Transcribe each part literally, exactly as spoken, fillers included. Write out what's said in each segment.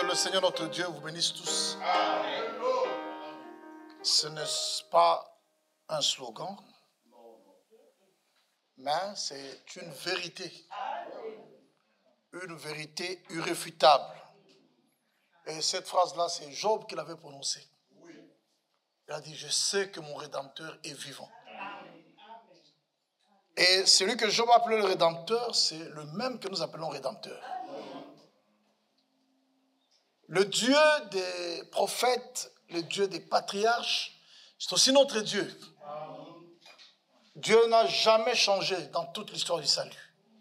le Seigneur notre Dieu vous bénisse tous. Ce n'est pas un slogan, mais c'est une vérité. Une vérité irréfutable. Et cette phrase-là, c'est Job qui l'avait prononcée. Il a dit, je sais que mon Rédempteur est vivant. Et celui que Job appelait le Rédempteur, c'est le même que nous appelons Rédempteur. Le Dieu des prophètes, le Dieu des patriarches, c'est aussi notre Dieu. Dieu n'a jamais changé dans toute l'histoire du salut.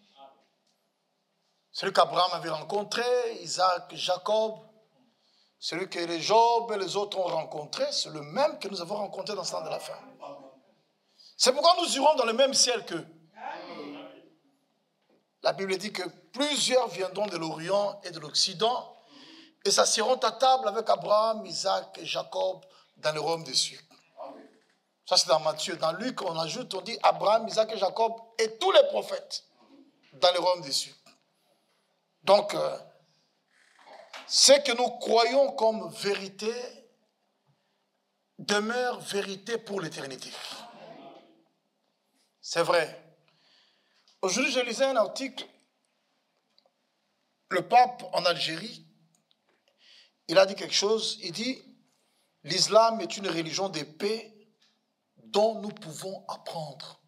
Celui qu'Abraham avait rencontré, Isaac, Jacob, celui que les Job et les autres ont rencontré, c'est le même que nous avons rencontré dans ce temps de la fin. C'est pourquoi nous irons dans le même ciel qu'eux. La Bible dit que plusieurs viendront de l'Orient et de l'Occident et s'assieront à table avec Abraham, Isaac et Jacob dans le royaume des cieux. Ça, c'est dans Matthieu. Dans Luc, on ajoute, on dit Abraham, Isaac et Jacob et tous les prophètes dans le royaume des cieux. Donc, euh, ce que nous croyons comme vérité demeure vérité pour l'éternité. C'est vrai. Aujourd'hui, je lisais un article. Le pape en Algérie, il a dit quelque chose. Il dit, l'islam est une religion de paix dont nous pouvons apprendre.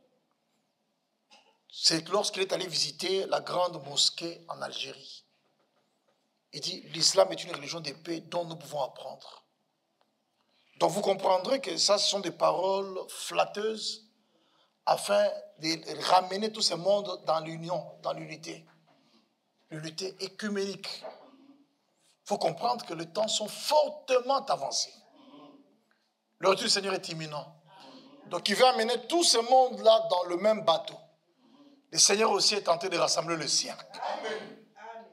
C'est lorsqu'il est allé visiter la grande mosquée en Algérie. Il dit, l'islam est une religion de paix dont nous pouvons apprendre. Donc vous comprendrez que ça, ce sont des paroles flatteuses afin de ramener tout ce monde dans l'union, dans l'unité. L'unité écuménique. Il faut comprendre que les temps sont fortement avancés. Le retour du Seigneur est imminent. Donc il veut amener tout ce monde-là dans le même bateau. Le Seigneur aussi est tenté de rassembler le sien. Amen.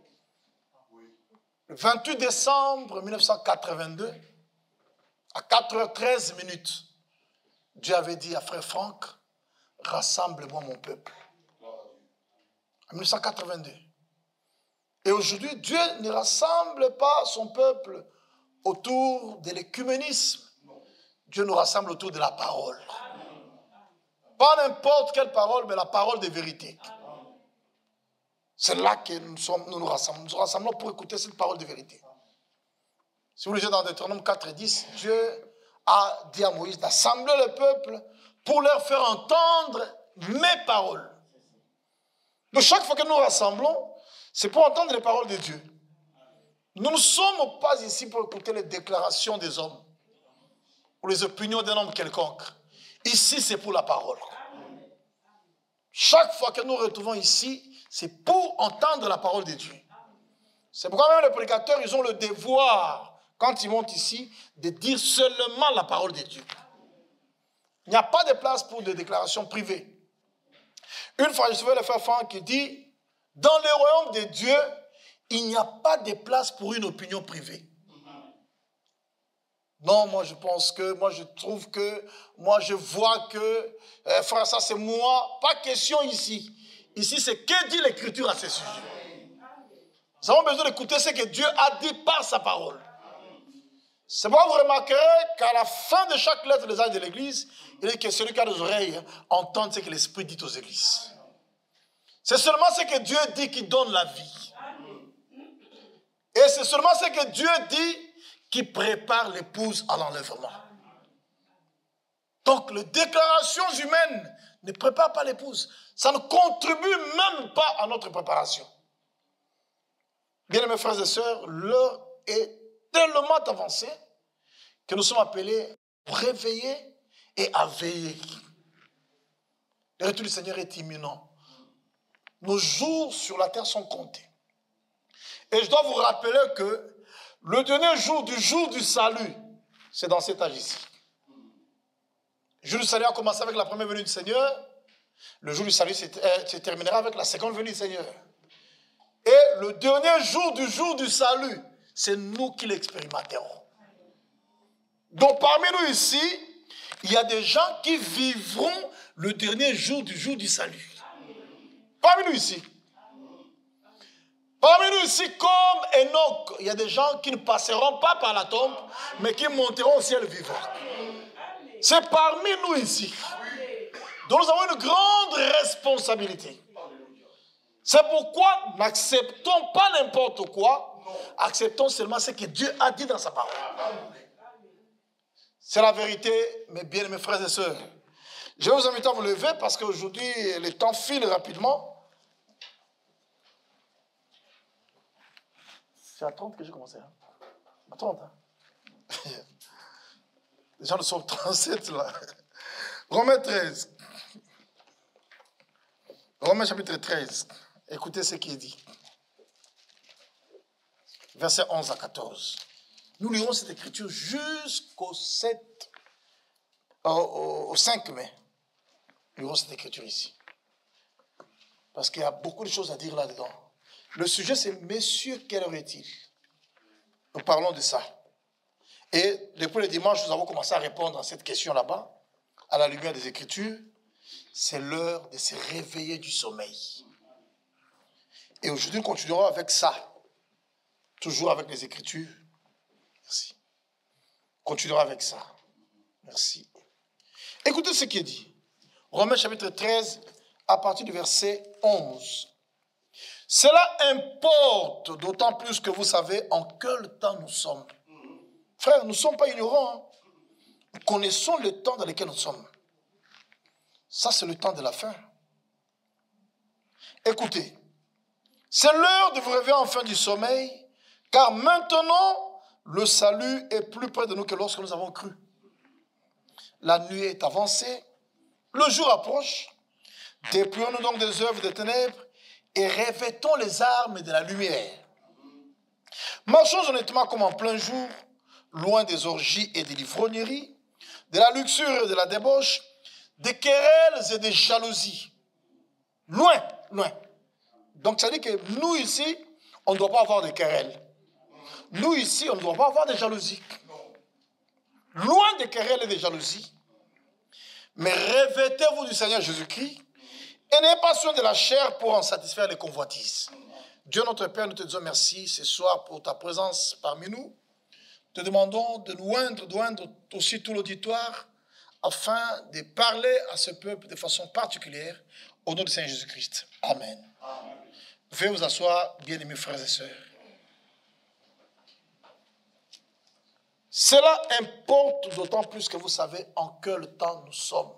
Le vingt-huit décembre mille neuf cent quatre-vingt-deux, à quatre heures treize minutes, Dieu avait dit à frère Franck, rassemble-moi mon peuple. En mille neuf cent quatre-vingt-deux. Et aujourd'hui, Dieu ne rassemble pas son peuple autour de l'écuménisme. Dieu nous rassemble autour de la parole. Pas n'importe quelle parole, mais la parole de vérité. C'est là que nous, sommes, nous nous rassemblons. Nous nous rassemblons pour écouter cette parole de vérité. Si vous lisez dans Deutéronome quatre et dix, Dieu a dit à Moïse d'assembler le peuple pour leur faire entendre mes paroles. Donc chaque fois que nous nous rassemblons, c'est pour entendre les paroles de Dieu. Nous ne sommes pas ici pour écouter les déclarations des hommes ou les opinions d'un homme quelconque. Ici, c'est pour la parole. Chaque fois que nous nous retrouvons ici, c'est pour entendre la parole de Dieu. C'est pourquoi même les prédicateurs, ils ont le devoir, quand ils montent ici, de dire seulement la parole de Dieu. Il n'y a pas de place pour des déclarations privées. Une fois, je trouvais le frère Franck qui dit, dans le royaume de Dieu, il n'y a pas de place pour une opinion privée. Non, moi je pense que, moi je trouve que, moi je vois que, euh, frère, ça c'est moi, pas question ici. Ici c'est que dit l'Écriture à ce sujet. Nous avons besoin d'écouter ce que Dieu a dit par sa parole. C'est pourquoi vous remarquerez qu'à la fin de chaque lettre des âges de l'Église, il dit que celui qui a des oreilles entende ce que l'Esprit dit aux Églises. C'est seulement ce que Dieu dit qui donne la vie. Et c'est seulement ce que Dieu dit qui prépare l'épouse à l'enlèvement. Donc, les déclarations humaines ne préparent pas l'épouse. Ça ne contribue même pas à notre préparation. Bien aimés frères et sœurs, l'heure est tellement avancée que nous sommes appelés à réveiller et à veiller. Le retour du Seigneur est imminent. Nos jours sur la terre sont comptés. Et je dois vous rappeler que le dernier jour du jour du salut, c'est dans cet âge ici. Le jour du salut a commencé avec la première venue du Seigneur. Le jour du salut se terminera avec la seconde venue du Seigneur. Et le dernier jour du jour du salut, c'est nous qui l'expérimenterons. Donc parmi nous ici, il y a des gens qui vivront le dernier jour du jour du salut. Parmi nous ici. Parmi nous ici, comme Enoch, il y a des gens qui ne passeront pas par la tombe, mais qui monteront au ciel vivant. C'est parmi nous ici. Donc nous avons une grande responsabilité. C'est pourquoi n'acceptons pas n'importe quoi, acceptons seulement ce que Dieu a dit dans sa parole. C'est la vérité, mes bien-aimés frères et sœurs. Je vais vous inviter à vous lever parce qu'aujourd'hui, le temps file rapidement. C'est à trente que j'ai commencé. Hein? À trente. Hein? Les gens ne sont trente-sept là. Romains treize. Romains chapitre treize. Écoutez ce qui est dit. Versets onze à quatorze. Nous lirons cette écriture jusqu'au sept, euh, au cinq mai. Nous lirons cette écriture ici. Parce qu'il y a beaucoup de choses à dire là-dedans. Le sujet, c'est « Messieurs, quelle heure est-il » Nous parlons de ça. Et depuis le dimanche, nous avons commencé à répondre à cette question là-bas, à la lumière des Écritures. C'est l'heure de se réveiller du sommeil. Et aujourd'hui, nous continuerons avec ça. Toujours avec les Écritures. Merci. Continuerons avec ça. Merci. Écoutez ce qui est dit. Romains chapitre treize, à partir du verset onze. Cela importe d'autant plus que vous savez en quel temps nous sommes. Frères, nous ne sommes pas ignorants. Hein. Nous connaissons le temps dans lequel nous sommes. Ça, c'est le temps de la fin. Écoutez, c'est l'heure de vous réveiller enfin du sommeil, car maintenant, le salut est plus près de nous que lorsque nous avons cru. La nuit est avancée, le jour approche. Dépouillons-nous donc des œuvres des ténèbres et revêtons les armes de la lumière. Marchons honnêtement comme en plein jour, loin des orgies et des livrogneries, de la luxure et de la débauche, des querelles et des jalousies. Loin, loin. Donc ça veut dire que nous ici, on ne doit pas avoir de querelles. Nous ici, on ne doit pas avoir de jalousie. Loin des querelles et des jalousies. Mais revêtez-vous du Seigneur Jésus-Christ et n'ayez pas soin de la chair pour en satisfaire les convoitises. Dieu notre Père, nous te disons merci ce soir pour ta présence parmi nous. Te demandons de nous oindre, d'oindre aussi tout l'auditoire afin de parler à ce peuple de façon particulière au nom du Seigneur Jésus-Christ. Amen. Amen. Veuillez vous asseoir, bien-aimés frères et sœurs. Cela importe d'autant plus que vous savez en quel temps nous sommes.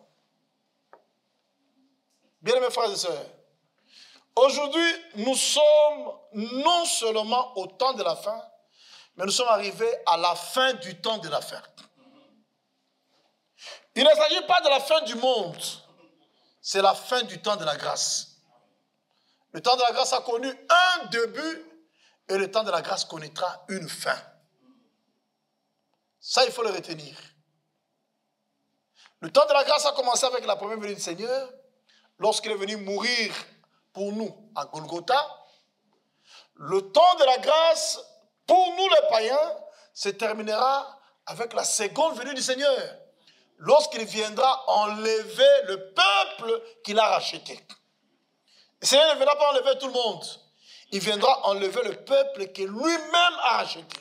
Bien-aimés frères et sœurs, aujourd'hui, nous sommes non seulement au temps de la fin, mais nous sommes arrivés à la fin du temps de la fin. Il ne s'agit pas de la fin du monde, c'est la fin du temps de la grâce. Le temps de la grâce a connu un début et le temps de la grâce connaîtra une fin. Ça, il faut le retenir. Le temps de la grâce a commencé avec la première venue du Seigneur, lorsqu'il est venu mourir pour nous à Golgotha. Le temps de la grâce, pour nous les païens, se terminera avec la seconde venue du Seigneur, lorsqu'il viendra enlever le peuple qu'il a racheté. Le Seigneur ne viendra pas enlever tout le monde. Il viendra enlever le peuple qu'il lui-même a racheté.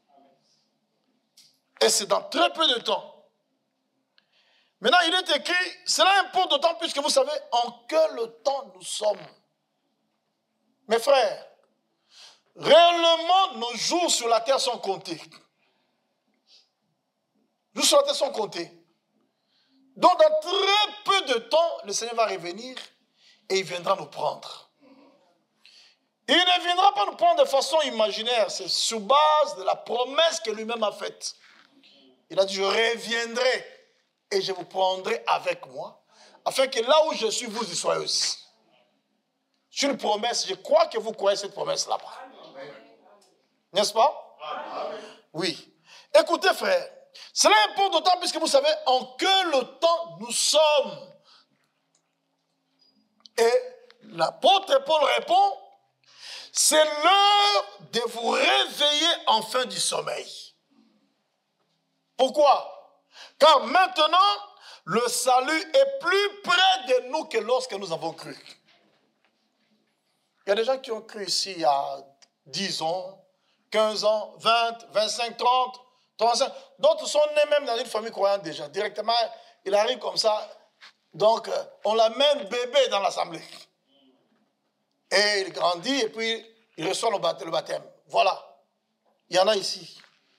Et c'est dans très peu de temps. Maintenant, il est écrit, cela importe d'autant plus que vous savez en quel temps nous sommes. Mes frères, réellement, nos jours sur la terre sont comptés. Nos jours sur la terre sont comptés. Donc, dans très peu de temps, le Seigneur va revenir et il viendra nous prendre. Il ne viendra pas nous prendre de façon imaginaire, c'est sur base de la promesse que lui-même a faite. Il a dit, je reviendrai et je vous prendrai avec moi, afin que là où je suis, vous y soyez aussi. C'est une promesse, je crois que vous croyez cette promesse là-bas. N'est-ce pas? Oui. Écoutez, frère, cela importe d'autant plus que vous savez en quel temps nous sommes. Et l'apôtre Paul répond, c'est l'heure de vous réveiller enfin du sommeil. Pourquoi? Car maintenant, le salut est plus près de nous que lorsque nous avons cru. y a des gens qui ont cru ici il y a dix ans, quinze ans, vingt, vingt-cinq, trente, trente-cinq. D'autres sont nés même dans une famille croyante déjà. Directement, il arrive comme ça. Donc, on l'amène bébé dans l'assemblée. Et il grandit et puis il reçoit le baptême. Voilà. Il y en a ici.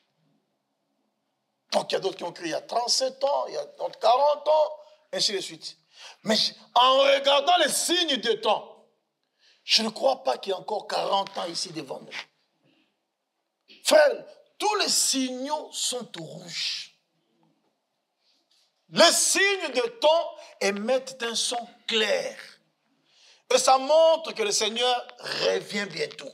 Donc, il y a d'autres qui ont cru il y a trente-sept ans, il y a quarante ans, ainsi de suite. Mais en regardant les signes de temps, je ne crois pas qu'il y ait encore quarante ans ici devant nous. Frère, tous les signaux sont au rouge. Les signes de temps émettent un son clair. Et ça montre que le Seigneur revient bientôt.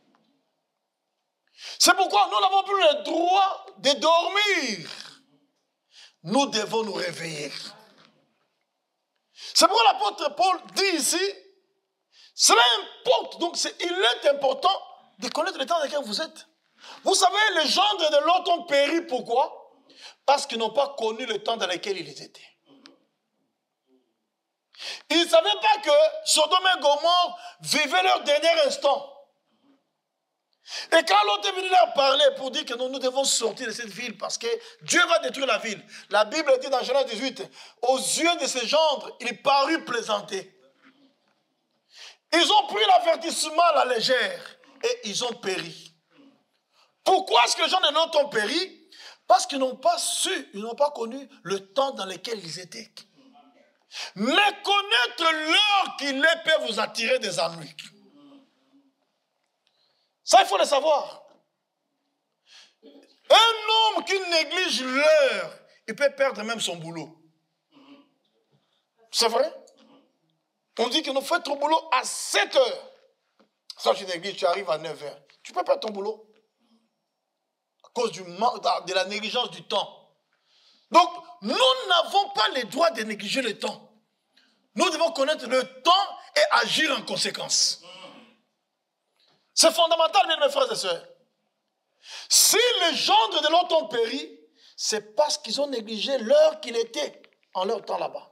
C'est pourquoi nous n'avons plus le droit de dormir. Nous devons nous réveiller. C'est pourquoi l'apôtre Paul dit ici, cela importe. Donc il est important de connaître le temps dans lequel vous êtes. Vous savez, les gendres de Lot ont péri. Pourquoi? Parce qu'ils n'ont pas connu le temps dans lequel ils étaient. Ils ne savaient pas que Sodome et Gomorrhe vivaient leur dernier instant. Et quand l'autre est venu leur parler pour dire que nous, nous devons sortir de cette ville parce que Dieu va détruire la ville. La Bible dit dans Genèse dix-huit, aux yeux de ces gendres, il parut plaisanter. Ils ont pris l'avertissement à la légère et ils ont péri. Pourquoi est-ce que les gens de Lot ont péri? Parce qu'ils n'ont pas su, ils n'ont pas connu le temps dans lequel ils étaient. Mais connaître l'heure qu'il est peut vous attirer des ennuis. Ça, il faut le savoir. Un homme qui néglige l'heure, il peut perdre même son boulot. C'est vrai? On dit que nous faisons ton boulot à sept heures. Ça, tu négliges, tu arrives à neuf heures. Tu peux perdre ton boulot. À cause du manque, de la négligence du temps. Donc, nous n'avons pas le droit de négliger le temps. Nous devons connaître le temps et agir en conséquence. C'est fondamental, mes frères et sœurs. Si les gendres de Lot ont péri, c'est parce qu'ils ont négligé l'heure qu'il était en leur temps là-bas.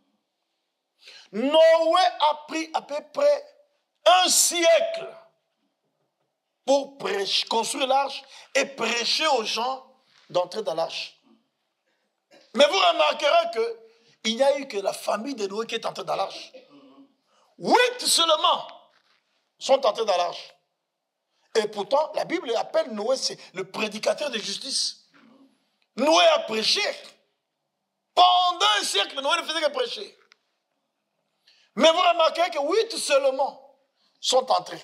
Noé a pris à peu près un siècle pour prêcher, construire l'arche et prêcher aux gens d'entrer dans l'arche. Mais vous remarquerez qu'il n'y a eu que la famille de Noé qui est entrée dans l'arche. Huit seulement sont entrés dans l'arche. Et pourtant, la Bible appelle Noé, c'est le prédicateur de justice. Noé a prêché. Pendant un siècle, Noé ne faisait que prêcher. Mais vous remarquez que huit seulement sont entrés.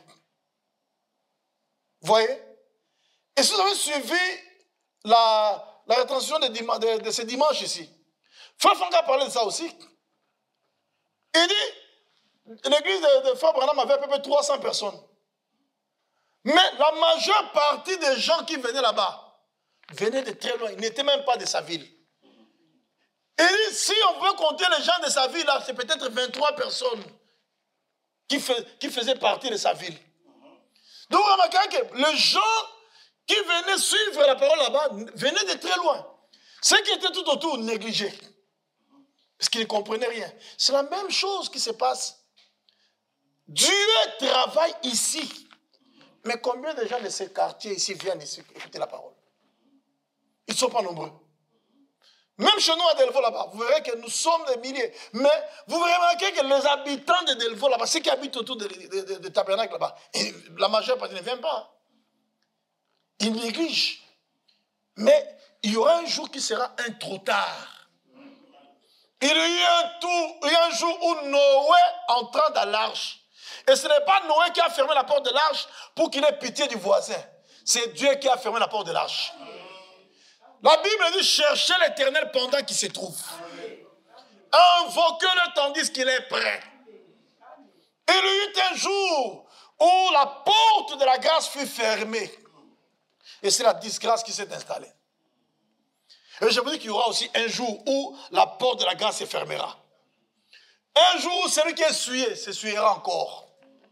Vous voyez? Et si vous avez suivi la, la retransmission de, de, de ce dimanche ici, Frère Franck a parlé de ça aussi. Il dit, l'église de, de Frère Branham avait à peu près trois cents personnes. Mais la majeure partie des gens qui venaient là-bas venaient de très loin. Ils n'étaient même pas de sa ville. Et si on veut compter les gens de sa ville, là, c'est peut-être vingt-trois personnes qui, fais, qui faisaient partie de sa ville. Donc, remarquez que les gens qui venaient suivre la parole là-bas venaient de très loin. Ceux qui étaient tout autour négligés. Parce qu'ils ne comprenaient rien. C'est la même chose qui se passe. Dieu travaille ici. Mais combien de gens de ces quartiers ici viennent ici écouter la parole? Ils ne sont pas nombreux. Même chez nous à Delvaux là-bas, vous verrez que nous sommes des milliers. Mais vous remarquez que les habitants de Delvaux là-bas, ceux qui habitent autour de, de, de, de Tabernacle là-bas, la majeure partie ne vient pas. Ils négligent. Mais il y aura un jour qui sera un trop tard. Il y a un, tour, il y a un jour où Noé entra dans l'arche. Et ce n'est pas Noé qui a fermé la porte de l'arche pour qu'il ait pitié du voisin. C'est Dieu qui a fermé la porte de l'arche. La Bible dit cherchez l'Éternel pendant qu'il se trouve. Invoquez-le tandis qu'il est prêt. Il y eut un jour où la porte de la grâce fut fermée. Et c'est la disgrâce qui s'est installée. Et je vous dis qu'il y aura aussi un jour où la porte de la grâce se fermera. Un jour où celui qui est souillé s'essuiera encore.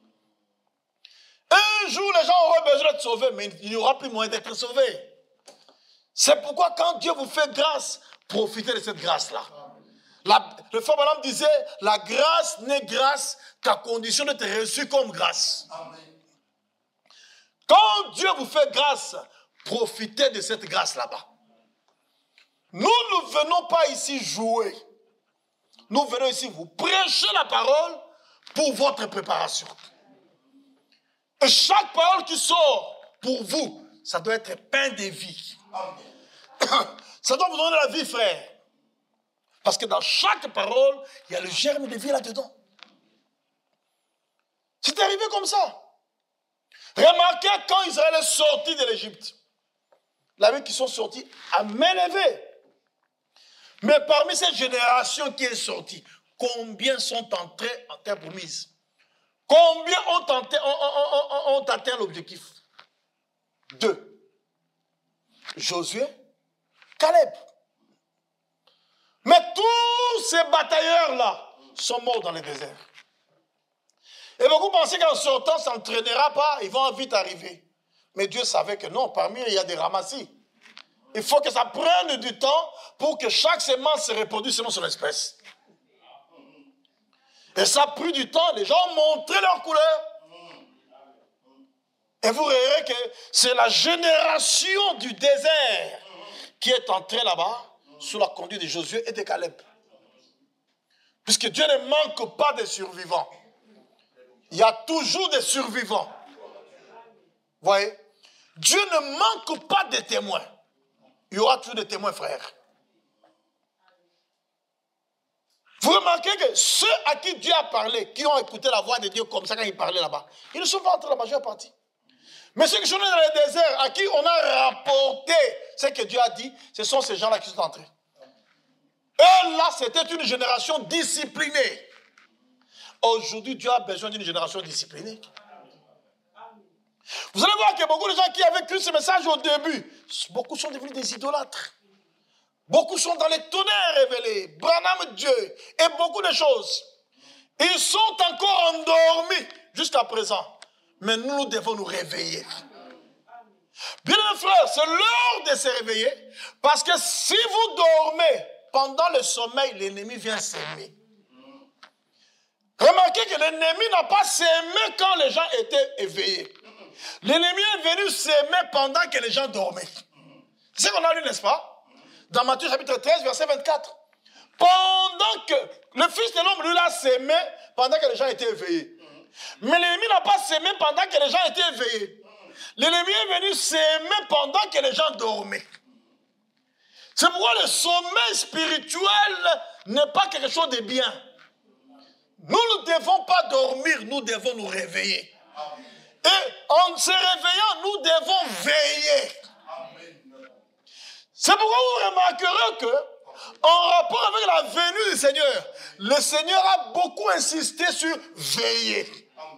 Un jour, les gens auront besoin d'être sauvés, mais il n'y aura plus moyen d'être sauvés. C'est pourquoi quand Dieu vous fait grâce, profitez de cette grâce-là. La, le frère Branham disait, la grâce n'est grâce qu'à condition de te reçu comme grâce. Amen. Quand Dieu vous fait grâce, profitez de cette grâce là-bas. Nous ne venons pas ici jouer. Nous venons ici vous prêcher la parole pour votre préparation. Et chaque parole qui sort pour vous, ça doit être pain de vie. Amen. Ça doit vous donner la vie, frère. Parce que dans chaque parole, il y a le germe de vie là-dedans. C'est arrivé comme ça. Remarquez quand Israël est sorti de l'Égypte. La Bible qui sont sortis à main levée. Mais parmi cette génération qui est sortie, combien sont entrés en terre promise? Combien ont, tenté, ont, ont, ont, ont atteint l'objectif? Deux. Josué, Caleb. Mais tous ces batailleurs-là sont morts dans le désert. Et beaucoup pensaient qu'en sortant, ça n'entraînera pas, ils vont vite arriver. Mais Dieu savait que non, parmi eux, il y a des ramassis. Il faut que ça prenne du temps pour que chaque semence se reproduise selon son espèce. Et ça a pris du temps, les gens ont montré leur couleur. Et vous verrez que c'est la génération du désert qui est entrée là-bas sous la conduite de Josué et de Caleb. Puisque Dieu ne manque pas de survivants. Il y a toujours des survivants. Vous voyez? Dieu ne manque pas de témoins. Il y aura toujours des témoins, frères. Vous remarquez que ceux à qui Dieu a parlé, qui ont écouté la voix de Dieu comme ça quand il parlait là-bas, ils ne sont pas entrés la majeure partie. Mais ceux qui sont dans le désert, à qui on a rapporté ce que Dieu a dit, ce sont ces gens-là qui sont entrés. Et là, c'était une génération disciplinée. Aujourd'hui, Dieu a besoin d'une génération disciplinée. Vous allez voir que beaucoup de gens qui avaient cru ce message au début, beaucoup sont devenus des idolâtres. Beaucoup sont dans les tonnerres révélés, Branham Dieu, et beaucoup de choses. Ils sont encore endormis jusqu'à présent. Mais nous, nous devons nous réveiller. Bien mes frères, c'est l'heure de se réveiller. Parce que si vous dormez pendant le sommeil, l'ennemi vient s'aimer. Remarquez que l'ennemi n'a pas s'aimé quand les gens étaient éveillés. L'ennemi est venu s'aimer pendant que les gens dormaient. C'est ce qu'on a lu, n'est-ce pas? Dans Matthieu chapitre treize, verset vingt-quatre. Pendant que le Fils de l'homme, lui, l'a s'aimé pendant que les gens étaient éveillés. Mais l'ennemi n'a pas s'aimé pendant que les gens étaient éveillés. L'ennemi est venu s'aimer pendant que les gens dormaient. C'est pourquoi le sommeil spirituel n'est pas quelque chose de bien. Nous ne devons pas dormir, nous devons nous réveiller. Et en se réveillant, nous devons veiller. C'est pourquoi vous remarquerez que, en rapport avec la venue du Seigneur, le Seigneur a beaucoup insisté sur veiller.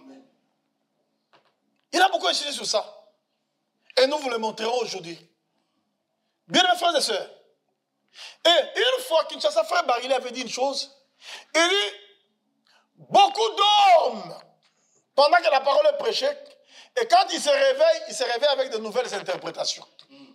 Il a beaucoup insisté sur ça. Et nous vous le montrerons aujourd'hui. Bien mes frères et sœurs. Et une fois Kinshasa, frère Baril avait dit une chose. Il dit, beaucoup dorment pendant que la parole est prêchée. Et quand il se réveille, il se réveille avec de nouvelles interprétations.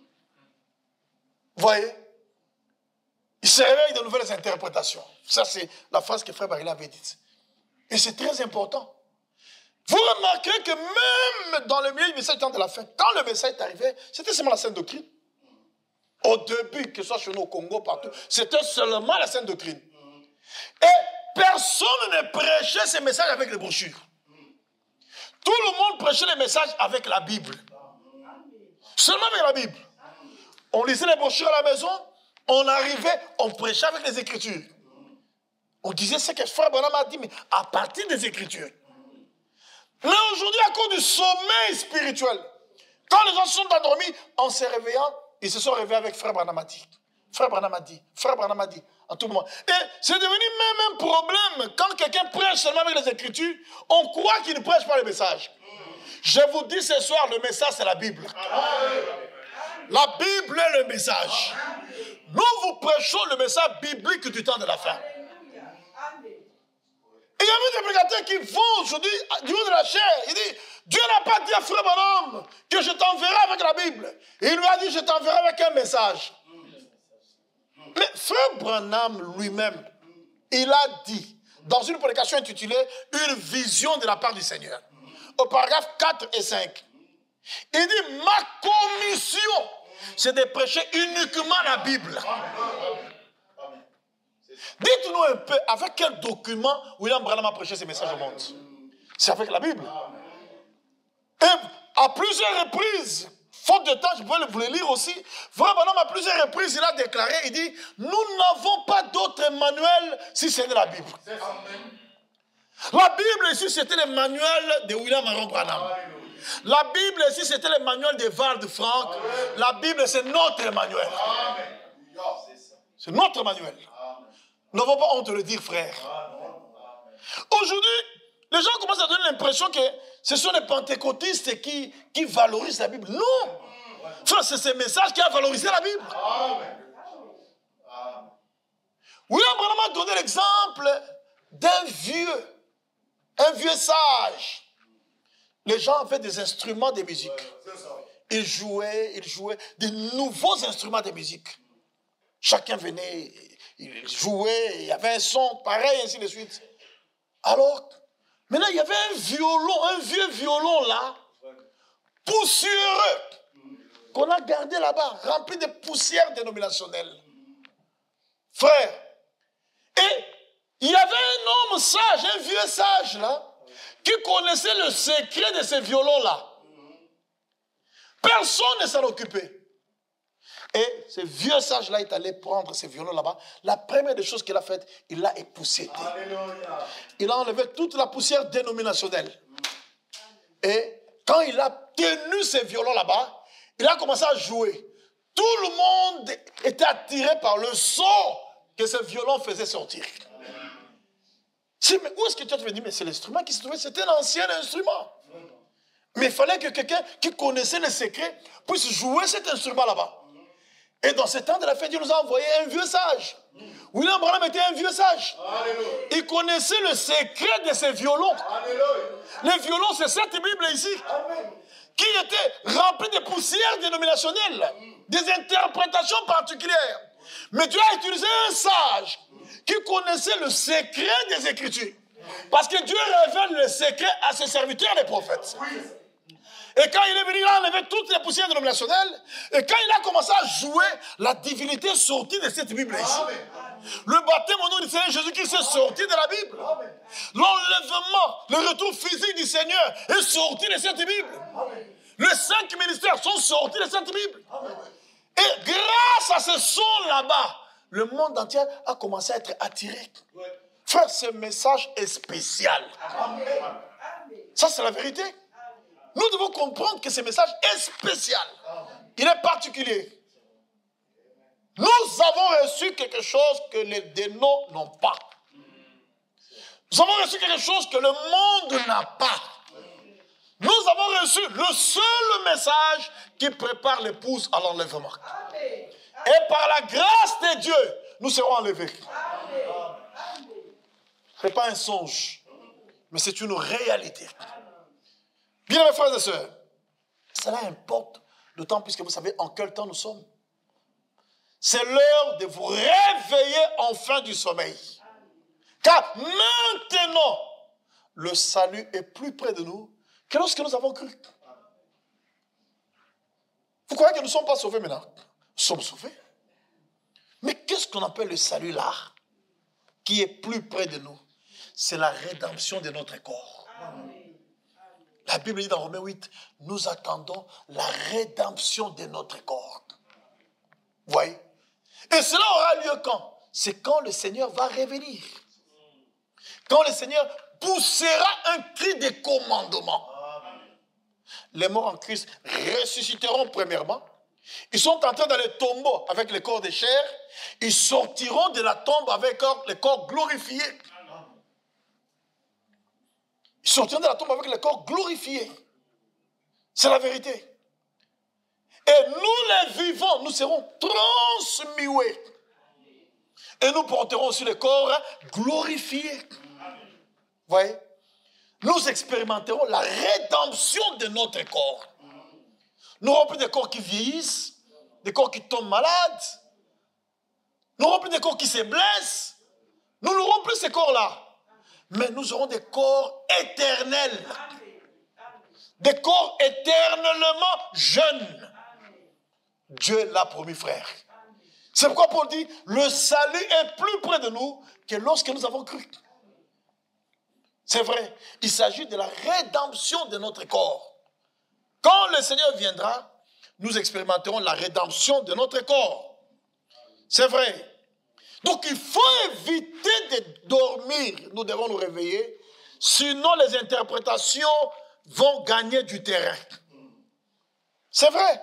Vous voyez? Il se réveille avec de nouvelles interprétations. Ça, c'est la phrase que frère Baril avait dite. Et c'est très important. Vous remarquez que même dans le milieu du message de la fin, quand le message est arrivé, c'était seulement la sainte doctrine. Au début, que ce soit chez nous au Congo, partout, c'était seulement la sainte doctrine. Et personne ne prêchait ces messages avec les brochures. Tout le monde prêchait les messages avec la Bible. Seulement avec la Bible. On lisait les brochures à la maison, on arrivait, on prêchait avec les Écritures. On disait ce que frère Branham a dit, mais à partir des Écritures. Mais aujourd'hui, à cause du sommeil spirituel, quand les gens sont endormis, en se réveillant, ils se sont réveillés avec frère Branham a dit. Frère Branham a dit, frère Branham a dit, en tout moment. Et c'est devenu même un problème. Quand quelqu'un prêche seulement avec les Écritures, on croit qu'il ne prêche pas le message. Je vous dis ce soir, le message, c'est la Bible. La Bible est le message. Nous vous prêchons le message biblique du temps de la fin. Il y a même des prédicateurs qui vont aujourd'hui du haut de la chair. Il dit, Dieu n'a pas dit à frère Branham que je t'enverrai avec la Bible. Il lui a dit, je t'enverrai avec un message. Mais frère Branham lui-même, il a dit, dans une prédication intitulée « Une vision de la part du Seigneur », au paragraphe quatre et cinq, il dit « Ma commission, c'est de prêcher uniquement la Bible. » Dites-nous un peu, avec quel document William Branham a prêché ces messages au monde? C'est avec la Bible. Et à plusieurs reprises, faute de temps, je peux vous le lire aussi, William Branham à plusieurs reprises, il a déclaré, il dit, nous n'avons pas d'autre manuel si c'est de la Bible. La Bible ici, c'était le manuel de William Aaron Branham. La Bible ici, c'était le manuel de Wald Frank. La Bible, c'est notre manuel. C'est notre manuel. Nous n'avons pas honte de le dire, frère. Aujourd'hui, les gens commencent à donner l'impression que ce sont les pentecôtistes qui, qui valorisent la Bible. Non! Frère, c'est ce message qui a valorisé la Bible. William Branham a donné l'exemple d'un vieux, un vieux sage. Les gens avaient des instruments de musique. Ils jouaient, ils jouaient des nouveaux instruments de musique. Chacun venait, il jouait, il y avait un son pareil, ainsi de suite. Alors, maintenant, il y avait un violon, un vieux violon là, poussiéreux, qu'on a gardé là-bas, rempli de poussière dénominationnelle. Frère, et il y avait un homme sage, un vieux sage là, qui connaissait le secret de ces violons-là. Personne ne s'en occupait. Et ce vieux sage-là est allé prendre ces violons là-bas. La première des choses qu'il a faites, il l'a époussiété. Il a enlevé toute la poussière dénominationnelle. Et quand il a tenu ces violons là-bas, il a commencé à jouer. Tout le monde était attiré par le son que ce violon faisait sortir. Si, mais où est-ce que tu as dit, mais c'est l'instrument qui se trouvait, c'était un ancien instrument. Mais il fallait que quelqu'un qui connaissait le secret puisse jouer cet instrument là-bas. Et dans ce temps de la fête, Dieu nous a envoyé un vieux sage. William Branham était un vieux sage. Alléluia. Il connaissait le secret de ces violons. Alléluia. Les violons, c'est cette Bible ici. Amen. Qui était remplie de poussières dénominationnelles, des interprétations particulières. Mais Dieu a utilisé un sage qui connaissait le secret des Écritures. Parce que Dieu révèle le secret à ses serviteurs, les prophètes. Et quand il est venu, il a enlevé toutes les poussières dénominationnelles. Et quand il a commencé à jouer, la divinité est sortie de cette Bible ici. Le baptême au nom du Seigneur Jésus-Christ est sorti de la Bible. L'enlèvement, le retour physique du Seigneur est sorti de cette Bible. Les cinq ministères sont sortis de cette Bible. Et grâce à ce son là-bas, le monde entier a commencé à être attiré. Frère, ce message est spécial. Ça, c'est la vérité. Nous devons comprendre que ce message est spécial. Il est particulier. Nous avons reçu quelque chose que les dénoms n'ont pas. Nous avons reçu quelque chose que le monde n'a pas. Nous avons reçu le seul message qui prépare l'épouse à l'enlèvement. Et par la grâce de Dieu, nous serons enlevés. Ce n'est pas un songe, mais c'est une réalité. Bien, mes frères et sœurs, cela importe, d'autant plus que vous savez en quel temps nous sommes. C'est l'heure de vous réveiller enfin du sommeil. Car maintenant, le salut est plus près de nous que lorsque nous avons cru. Vous croyez que nous ne sommes pas sauvés maintenant? Nous sommes sauvés. Mais qu'est-ce qu'on appelle le salut là, qui est plus près de nous? C'est la rédemption de notre corps. La Bible dit dans Romains huit, nous attendons la rédemption de notre corps. Vous voyez? Et cela aura lieu quand? C'est quand le Seigneur va revenir. Quand le Seigneur poussera un cri de commandement. Les morts en Christ ressusciteront premièrement. Ils sont entrés dans les tombeaux avec les corps de chair. Ils sortiront de la tombe avec les corps glorifiés. Ils sortiront de la tombe avec les corps glorifiés. C'est la vérité. Et nous les vivants, nous serons transmués. Et nous porterons aussi les corps glorifiés. Vous voyez? Nous expérimenterons la rédemption de notre corps. Nous n'aurons plus des corps qui vieillissent, des corps qui tombent malades. Nous n'aurons plus des corps qui se blessent. Nous n'aurons plus ces corps-là. Mais nous aurons des corps éternels. Des corps éternellement jeunes. Dieu l'a promis, frère. C'est pourquoi Paul dit, le salut est plus près de nous que lorsque nous avons cru. C'est vrai, il s'agit de la rédemption de notre corps. Quand le Seigneur viendra, nous expérimenterons la rédemption de notre corps. C'est vrai. Donc il faut éviter de dormir. Nous devons nous réveiller. Sinon les interprétations vont gagner du terrain. C'est vrai.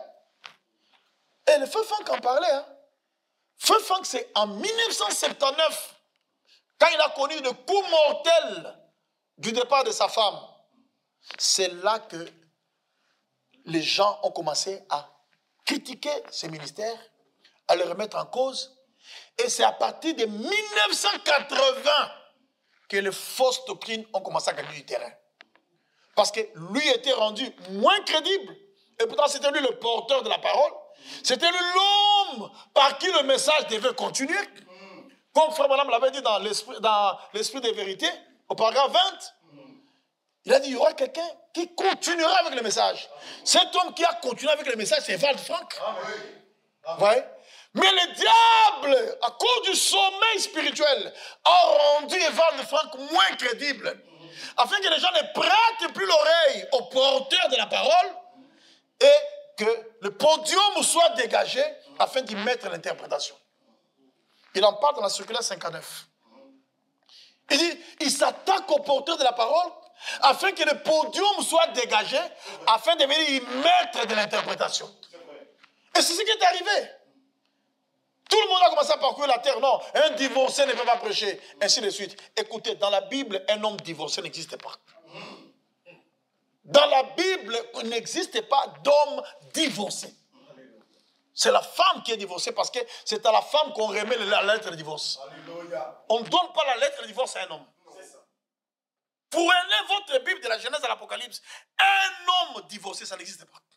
Et le Feu Funk en parlait. Hein. Feu Funk, c'est en mille neuf cent soixante-dix-neuf, quand il a connu le coup mortel du départ de sa femme. C'est là que les gens ont commencé à critiquer ce ministère, à le remettre en cause. Et c'est à partir de mille neuf cent quatre-vingts que les fausses doctrines ont commencé à gagner du terrain. Parce que lui était rendu moins crédible. Et pourtant, c'était lui le porteur de la parole. C'était lui l'homme par qui le message devait continuer. Comme Frère Branham l'avait dit dans l'esprit, dans l'esprit des vérités, au paragraphe vingt. Il a dit, il y aura quelqu'un qui continuera avec le message. Cet homme qui a continué avec le message, c'est Val Franck. Ouais. Mais le diable, à cause du sommeil spirituel, a rendu Val Franck moins crédible. Afin que les gens ne prêtent plus l'oreille au porteur de la parole et que le podium soit dégagé afin d'y mettre l'interprétation. Il en parle dans la circulaire cinquante-neuf. Il dit, il s'attaque au porteur de la parole afin que le podium soit dégagé afin de venir y mettre de l'interprétation. Et c'est ce qui est arrivé. Tout le monde a commencé à parcourir la terre. Non, un divorcé ne peut pas prêcher. Ainsi de suite. Écoutez, dans la Bible, un homme divorcé n'existe pas. Dans la Bible, il n'existe pas d'homme divorcé. C'est la femme qui est divorcée parce que c'est à la femme qu'on remet la lettre de divorce. Alléluia. On ne donne pas la lettre de divorce à un homme. Prenez votre Bible de la Genèse à l'Apocalypse. Un homme divorcé, ça n'existe pas.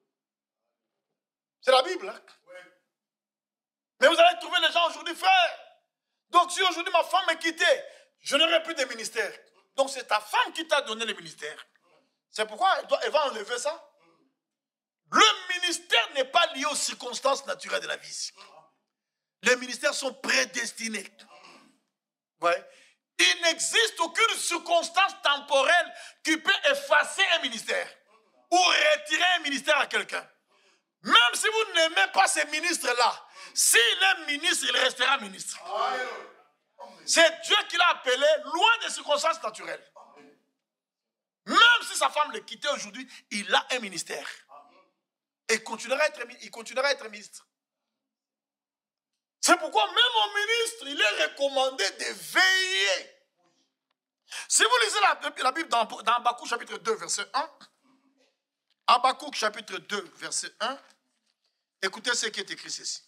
C'est la Bible. Hein? Mais vous allez trouver les gens aujourd'hui, frère. Donc si aujourd'hui ma femme est quittée, je n'aurai plus de ministère. Donc c'est ta femme qui t'a donné le ministère. C'est pourquoi elle, doit, elle va enlever ça. Le ministère n'est pas lié aux circonstances naturelles de la vie. Les ministères sont prédestinés. Ouais. Il n'existe aucune circonstance temporelle qui peut effacer un ministère ou retirer un ministère à quelqu'un. Même si vous n'aimez pas ces ministres-là, s'il est ministre, il restera ministre. C'est Dieu qui l'a appelé loin des circonstances naturelles. Même si sa femme le quittait aujourd'hui, il a un ministère. Et il continuera à être, il continuera à être ministre. C'est pourquoi même au ministre, il est recommandé de veiller. Si vous lisez la, la Bible dans, dans Habakkuk chapitre deux, verset un, Habakkuk chapitre deux, verset un, écoutez ce qui est écrit ici.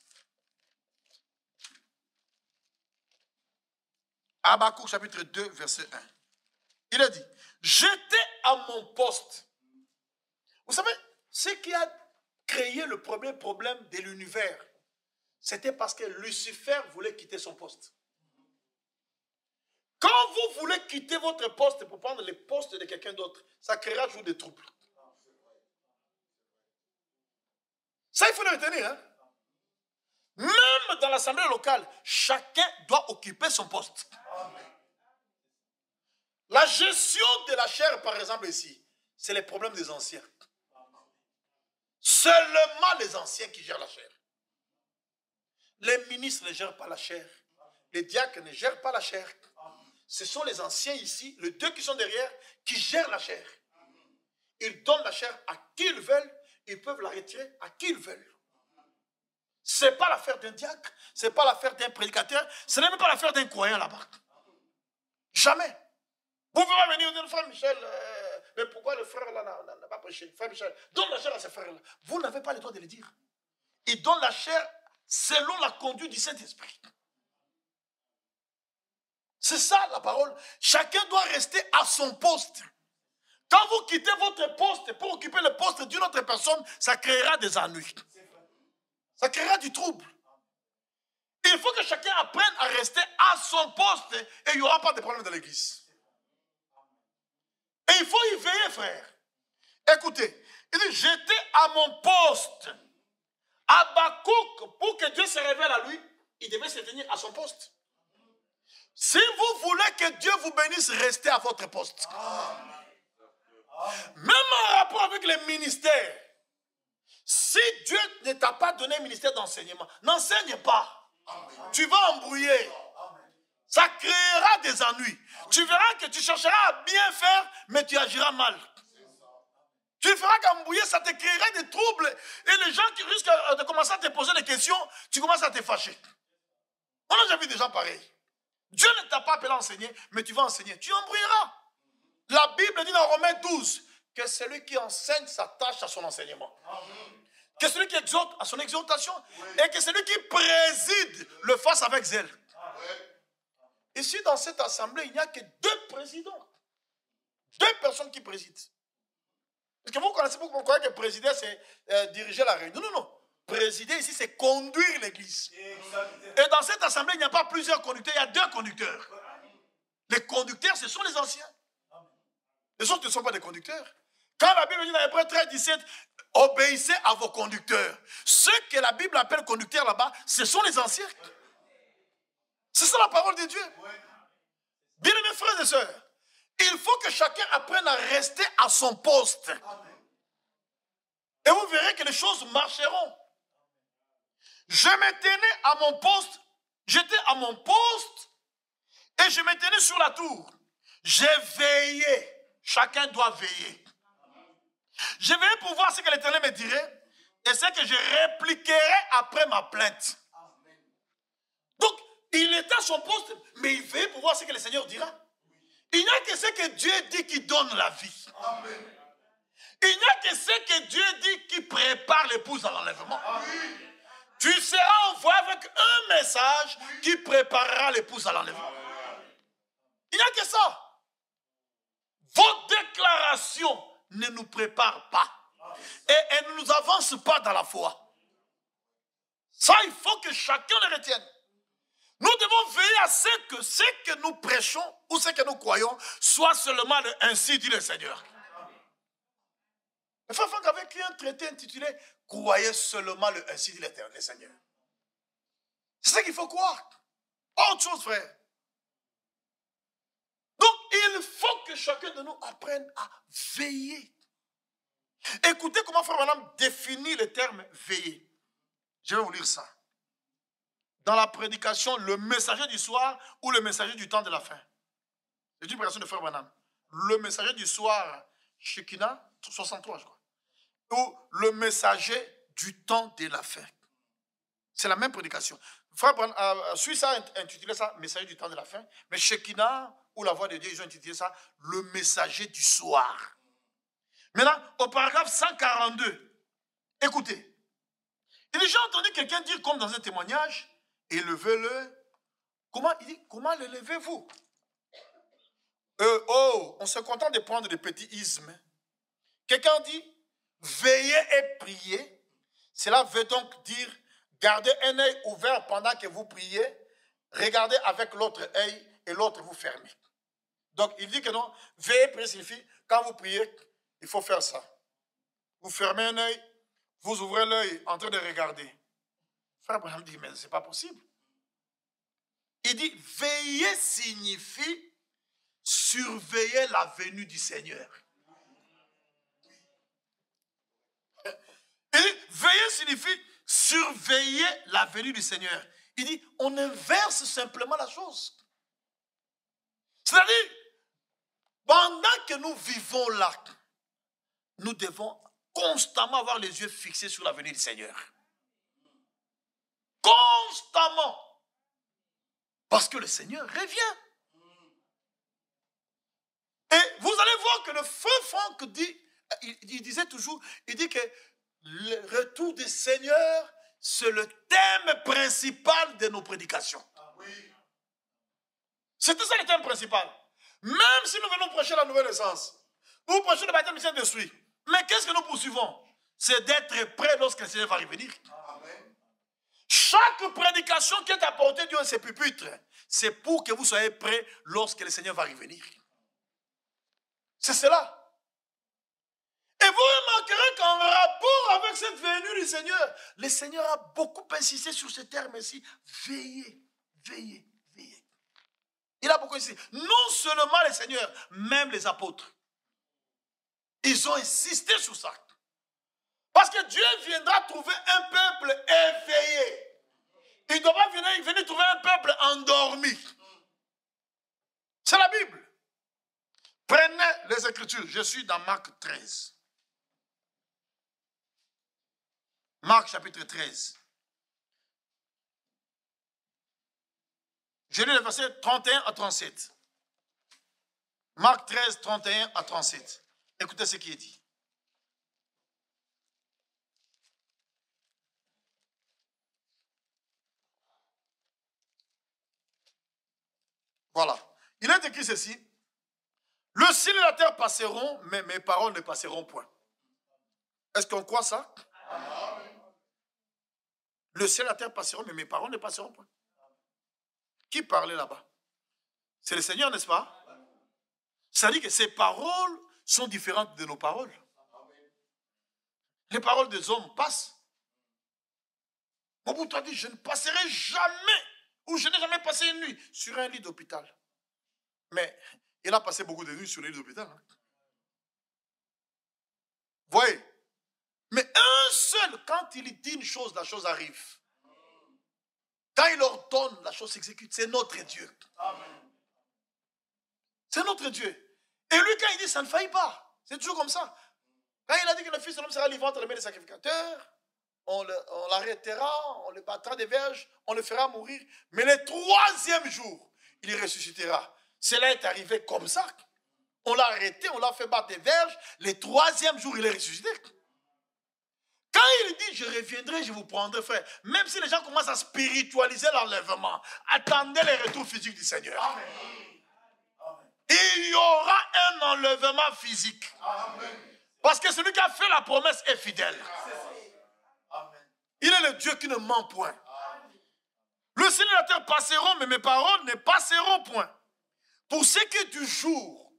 Habakkuk chapitre deux, verset un. Il a dit, j'étais à mon poste. Vous savez, ce qui a créé le premier problème de l'univers, c'était parce que Lucifer voulait quitter son poste. Quand vous voulez quitter votre poste pour prendre le poste de quelqu'un d'autre, ça créera toujours des troubles. Ça, il faut le retenir. Hein? Même dans l'assemblée locale, chacun doit occuper son poste. La gestion de la chair, par exemple, ici, c'est les problèmes des anciens. Seulement les anciens qui gèrent la chair. Les ministres ne gèrent pas la chair. Les diacres ne gèrent pas la chair. Ce sont les anciens ici, les deux qui sont derrière, qui gèrent la chair. Ils donnent la chair à qui ils veulent, ils peuvent la retirer à qui ils veulent. Ce n'est pas l'affaire d'un diacre, ce n'est pas l'affaire d'un prédicateur, ce n'est même pas l'affaire d'un croyant là-bas. Jamais. Vous pouvez venir dire, frère Michel, euh, mais pourquoi le frère là n'a pas prêché? Frère Michel, donne la chair à ce frère-là. Vous n'avez pas le droit de le dire. Il donne la chair selon la conduite du Saint-Esprit. C'est ça la parole. Chacun doit rester à son poste. Quand vous quittez votre poste pour occuper le poste d'une autre personne, ça créera des ennuis. Ça créera du trouble. Il faut que chacun apprenne à rester à son poste et il n'y aura pas de problème dans l'église. Et il faut y veiller, frère. Écoutez, il dit, j'étais à mon poste. Habakkuk, pour que Dieu se révèle à lui, il devait se tenir à son poste. Si vous voulez que Dieu vous bénisse, restez à votre poste. Même en rapport avec les ministères, si Dieu ne t'a pas donné un ministère d'enseignement, n'enseigne pas. Tu vas embrouiller. Ça créera des ennuis. Tu verras que tu chercheras à bien faire, mais tu agiras mal. Tu feras qu'embrouiller, ça te créera des troubles. Et les gens qui risquent de commencer à te poser des questions, tu commences à te fâcher. On a déjà vu des gens pareils. Dieu ne t'a pas appelé à enseigner, mais tu vas enseigner. Tu embrouilleras. La Bible dit dans Romains douze que celui qui enseigne s'attache à son enseignement. Que celui qui exhorte à son exhortation. Et que celui qui préside le fasse avec zèle. Ici, dans cette assemblée, il n'y a que deux présidents. Deux personnes qui président. Parce que vous connaissez, vous croyez que présider, c'est euh, diriger la réunion. Non, non, non. Présider ici, c'est conduire l'église. Et dans cette assemblée, il n'y a pas plusieurs conducteurs, il y a deux conducteurs. Les conducteurs, ce sont les anciens. Les autres ne sont pas des conducteurs. Quand la Bible dit dans Hébreux treize, dix-sept, obéissez à vos conducteurs. Ceux que la Bible appelle conducteurs là-bas, ce sont les anciens. C'est ça la parole de Dieu. Bien-aimés frères et sœurs, il faut que chacun apprenne à rester à son poste. Et vous verrez que les choses marcheront. Je me tenais à mon poste, j'étais à mon poste et je me tenais sur la tour. J'ai veillé. Chacun doit veiller. Je veillais pour voir ce que l'Éternel me dirait et ce que je répliquerai après ma plainte. Donc, il était à son poste, mais il veillait pour voir ce que le Seigneur dira. Il n'y a que ce que Dieu dit qui donne la vie. Amen. Il n'y a que ce que Dieu dit qui prépare l'épouse à l'enlèvement. Tu seras envoyé avec un message qui préparera l'épouse à l'enlèvement. Il n'y a que ça. Vos déclarations ne nous préparent pas. Et elles ne nous avancent pas dans la foi. Ça, il faut que chacun le retienne. Nous devons veiller à ce que ce que nous prêchons ou ce que nous croyons soit seulement le ainsi dit le Seigneur. Le frère Franck avait écrit un traité intitulé « Croyez seulement le ainsi dit l'Éternel, le Seigneur ». C'est ça qu'il faut croire. Pas autre chose, frère. Donc, il faut que chacun de nous apprenne à veiller. Écoutez comment frère Branham définit le terme « veiller ». Je vais vous lire ça. Dans la prédication, le messager du soir ou le messager du temps de la fin. C'est une prédication de frère Branham. Le messager du soir, Shekinah, soixante-trois, je crois. Ou le messager du temps de la fin. C'est la même prédication. Frère Branham, euh, Suisse a intitulé ça messager du temps de la fin, mais Shekinah ou la voix de Dieu, ils ont intitulé ça le messager du soir. Maintenant, au paragraphe cent quarante-deux, écoutez. Il a déjà entendu quelqu'un dire comme dans un témoignage, élevez-le. Comment il dit, comment l'élevez-vous? Euh, oh, on se contente de prendre des petits ismes. Quelqu'un dit, veillez et priez. Cela veut donc dire, gardez un œil ouvert pendant que vous priez, regardez avec l'autre œil et l'autre vous fermez. Donc, il dit que non, veillez et priez signifie, quand vous priez, il faut faire ça. Vous fermez un œil, vous ouvrez l'œil en train de regarder. Frère Abraham dit, mais ce n'est pas possible. Il dit, veiller signifie surveiller la venue du Seigneur. Il dit, veiller signifie surveiller la venue du Seigneur. Il dit, on inverse simplement la chose. C'est-à-dire, pendant que nous vivons là, nous devons constamment avoir les yeux fixés sur la venue du Seigneur. Constamment. Parce que le Seigneur revient. Et vous allez voir que le frère Franck dit, il, il disait toujours, il dit que le retour du Seigneur, c'est le thème principal de nos prédications. Ah, oui. C'était ça le thème principal. Même si nous venons prêcher la nouvelle naissance, ou prêcher le baptême du Saint-Esprit, mais qu'est-ce que nous poursuivons? C'est d'être prêt lorsque le Seigneur va revenir. Amen. chaque prédication qui est apportée Dieu ces pupitres, c'est pour que vous soyez prêts lorsque le Seigneur va revenir. C'est cela. Et vous remarquerez qu'en rapport avec cette venue du Seigneur, le Seigneur a beaucoup insisté sur ce terme-ci. Veillez, veillez, veillez. Il a beaucoup insisté. Non seulement les seigneurs, même les apôtres. Ils ont insisté sur ça. Parce que Dieu viendra trouver un peuple éveillé. Il ne doit pas venir, venir trouver un peuple endormi. C'est la Bible. Prenez les Écritures. Je suis dans Marc treize. Marc chapitre treize. Je lis le verset trente et un à trente-sept. Marc treize, trente et un à trente-sept. Écoutez ce qui est dit. Voilà. Il est écrit ceci. Le ciel et la terre passeront, mais mes paroles ne passeront point. Est-ce qu'on croit ça? Le ciel et la terre passeront, mais mes paroles ne passeront point. Qui parlait là-bas? C'est le Seigneur, n'est-ce pas? Ça dit que ces paroles sont différentes de nos paroles. Les paroles des hommes passent. Mobutu a dit, je ne passerai jamais, ou je n'ai jamais passé une nuit sur un lit d'hôpital. Mais il a passé beaucoup de nuits sur les lits d'hôpital. Hein? Voyez? Mais un seul, quand il dit une chose, la chose arrive. Quand il ordonne, la chose s'exécute. C'est notre Dieu. C'est notre Dieu. Et lui, quand il dit, ça ne faillit pas. C'est toujours comme ça. Quand il a dit que le Fils de l'homme sera livré entre les mains des sacrificateurs, on l'arrêtera, on le battra des verges, on le fera mourir. Mais le troisième jour, il ressuscitera. Cela est arrivé comme ça. On l'a arrêté, on l'a fait battre des verges. Le troisième jour, il est ressuscité. Quand il dit, je reviendrai, je vous prendrai, frère, même si les gens commencent à spiritualiser l'enlèvement, attendez le retour physique du Seigneur. Amen. Il y aura un enlèvement physique. Amen. Parce que celui qui a fait la promesse est fidèle. Amen. Il est le Dieu qui ne ment point. Amen. Le ciel et la terre passeront, mais mes paroles ne passeront point. Pour ce qui est du jour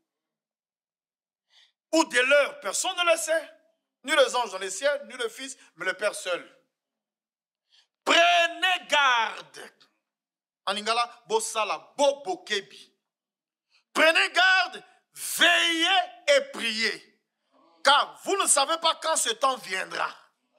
ou de l'heure, personne ne le sait. Ni les anges dans les ciels, ni le Fils, mais le Père seul. Prenez garde. En lingala, bosala, bobokebi. Prenez garde, veillez et priez. Car vous ne savez pas quand ce temps viendra.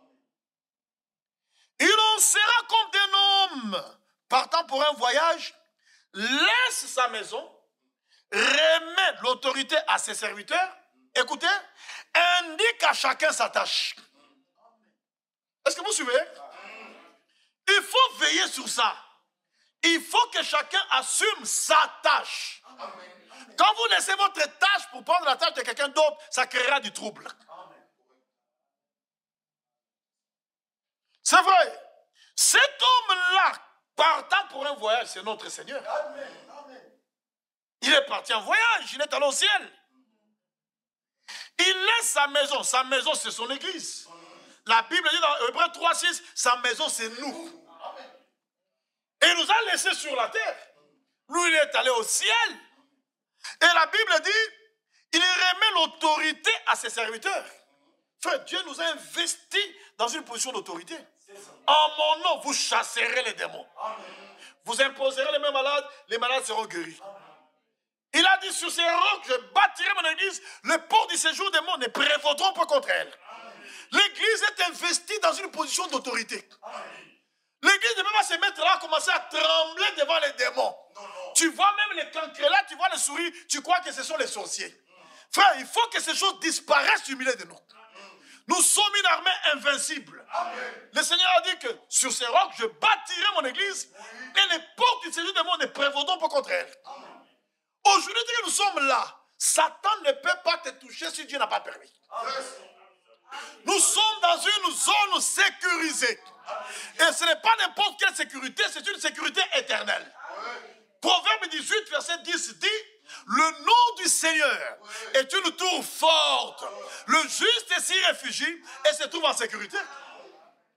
Il en sera comme d'un homme partant pour un voyage, laisse sa maison, remet l'autorité à ses serviteurs. Écoutez, indique à chacun sa tâche. Est-ce que vous suivez? Il faut veiller sur ça. Il faut que chacun assume sa tâche. Quand vous laissez votre tâche pour prendre la tâche de quelqu'un d'autre, ça créera du trouble. C'est vrai. Cet homme-là, partant pour un voyage, c'est notre Seigneur. Il est parti en voyage, il est allé au ciel. Il laisse sa maison. Sa maison, c'est son église. La Bible dit dans Hébreux trois, six, sa maison, c'est nous. Et il nous a laissés sur la terre. Lui, il est allé au ciel. Et la Bible dit, il remet l'autorité à ses serviteurs. Frère, Dieu nous a investis dans une position d'autorité. En mon nom, vous chasserez les démons. Vous imposerez les mêmes malades, les malades seront guéris. Il a dit, sur ces rocs, je bâtirai mon église, les portes du séjour des morts ne prévaudront pas contre elle. L'église est investie dans une position d'autorité. L'église ne peut pas se mettre là, commencer à trembler devant les démons. Non, non. Tu vois même les cancrelats, tu vois les souris, tu crois que ce sont les sorciers. Mm. Frère, il faut que ces choses disparaissent du milieu de nous. Mm. Nous sommes une armée invincible. Amen. Le Seigneur a dit que sur ces rocs, je bâtirai mon église, oui, et les portes du séjour des morts ne prévaudront pas contre elle. Aujourd'hui que nous sommes là, Satan ne peut pas te toucher si Dieu n'a pas permis. Amen. Nous sommes dans une zone sécurisée. Et ce n'est pas n'importe quelle sécurité, c'est une sécurité éternelle. Proverbe dix-huit, verset dix dit, le nom du Seigneur est une tour forte. Le juste s'y réfugie et se trouve en sécurité.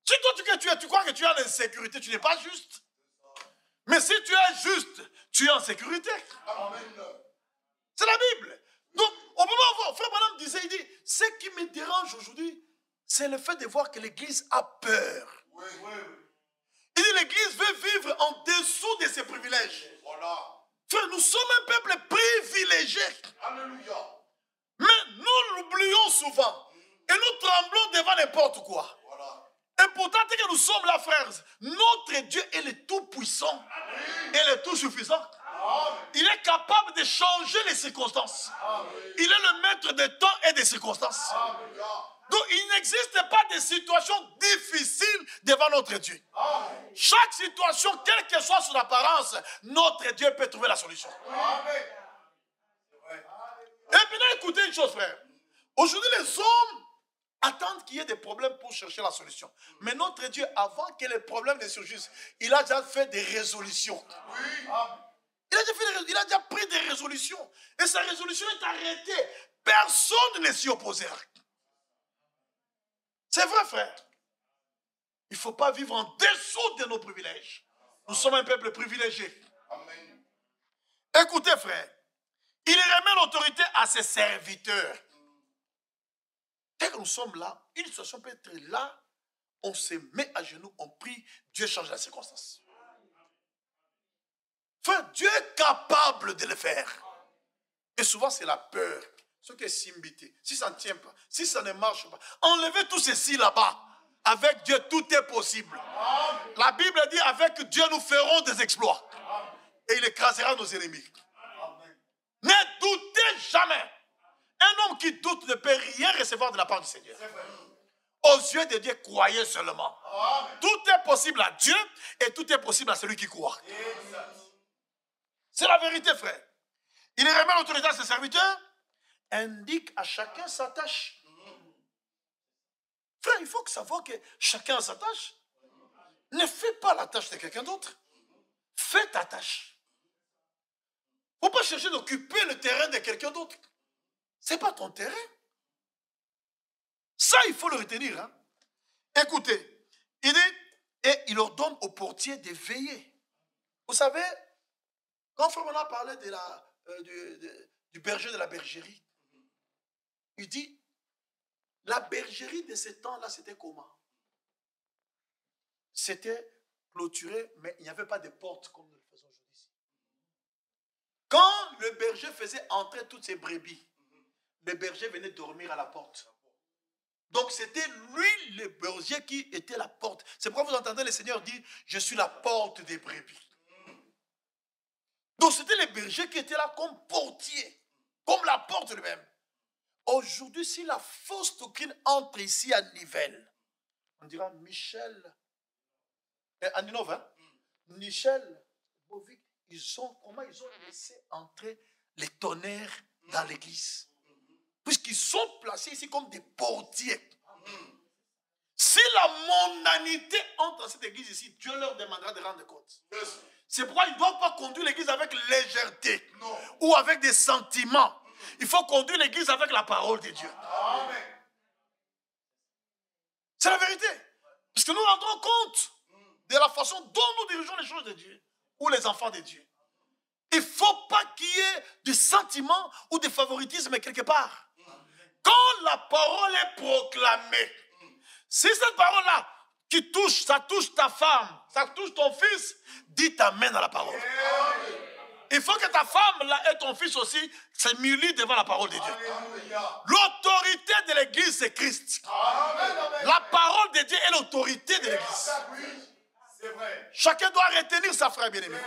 Si toi tu, tu, tu crois que tu es en insécurité, tu n'es pas juste. Mais si tu es juste, tu es en sécurité. C'est la Bible. Donc, au moment où frère Branham disait, il dit, ce qui me dérange aujourd'hui, c'est le fait de voir que l'Église a peur. Oui, oui, oui. Il dit, l'Église veut vivre en dessous de ses privilèges. Voilà. Frère, nous sommes un peuple privilégié. Alléluia. Mais nous l'oublions souvent. Et nous tremblons devant n'importe quoi. Voilà. Et pourtant, dès que nous sommes là, frères, notre Dieu est le tout-puissant et le tout-suffisant. Il est capable de changer les circonstances. Il est le maître des temps et des circonstances. Donc, il n'existe pas de situation difficile devant notre Dieu. Chaque situation, quelle que soit son apparence, notre Dieu peut trouver la solution. Et maintenant, écoutez une chose, frère. Aujourd'hui, les hommes attendent qu'il y ait des problèmes pour chercher la solution. Mais notre Dieu, avant que les problèmes ne surgissent, il a déjà fait des résolutions. Il a déjà, fait des, il a déjà pris des résolutions. Et sa résolution est arrêtée. Personne ne s'y opposera. C'est vrai, frère. Il ne faut pas vivre en dessous de nos privilèges. Nous sommes un peuple privilégié. Amen. Écoutez, frère. Il remet l'autorité à ses serviteurs. Dès que nous sommes là, une situation peut être là, on se met à genoux, on prie, Dieu change la circonstance. Frère, Dieu est capable de le faire. Et souvent, c'est la peur. Ce qui est simbité. Si ça ne tient pas, si ça ne marche pas, enlevez tout ceci là-bas. Avec Dieu, tout est possible. Amen. La Bible dit, avec Dieu, nous ferons des exploits. Amen. Et il écrasera nos ennemis. Amen. Ne doutez jamais. Un homme qui doute ne peut rien recevoir de la part du Seigneur. Aux yeux de Dieu, croyez seulement. Amen. Tout est possible à Dieu et tout est possible à celui qui croit. C'est la vérité, frère. Il remet l'autorité à ses serviteurs, indique à chacun sa tâche. Frère, il faut que savoir que chacun a sa tâche. Ne fais pas la tâche de quelqu'un d'autre. Fais ta tâche. Il ne faut pas chercher d'occuper le terrain de quelqu'un d'autre. Ce n'est pas ton terrain. Ça, il faut le retenir. Hein? Écoutez, il dit, et il ordonne au portier de veiller. Vous savez, quand Frère Branham parlait de la, euh, du, de, du berger de la bergerie, il dit, la bergerie de ce temps-là, c'était comment? C'était clôturé, mais il n'y avait pas de porte comme nous le faisons aujourd'hui. Quand le berger faisait entrer toutes ses brebis, le berger venait dormir à la porte. Donc c'était lui, le berger, qui était la porte. C'est pourquoi vous entendez le Seigneur dire, je suis la porte des brebis. Donc c'était le berger qui était là comme portier, comme la porte lui-même. Aujourd'hui, si la fausse doctrine entre ici à Nivelles, on dira Michel, et Aninov, hein? Michel, Bovic, ils ont, comment ils ont laissé entrer les tonnerres dans l'église? Puisqu'ils sont placés ici comme des portiers. Si la mondanité entre dans cette église ici, Dieu leur demandera de rendre compte. C'est pourquoi ils ne doivent pas conduire l'église avec légèreté, non, ou avec des sentiments. Il faut conduire l'église avec la parole de Dieu. Amen. C'est la vérité. Parce que nous rendons compte de la façon dont nous dirigeons les choses de Dieu, ou les enfants de Dieu. Il ne faut pas qu'il y ait de sentiments ou de favoritisme quelque part. Quand la parole est proclamée, si cette parole-là qui touche, ça touche ta femme, ça touche ton fils, dis amen à la parole. Il faut que ta femme là, et ton fils aussi se mulient devant la parole de Dieu. L'autorité de l'église, c'est Christ. Amen. La parole de Dieu est l'autorité de l'église. Chacun doit retenir sa frère bien-aimé.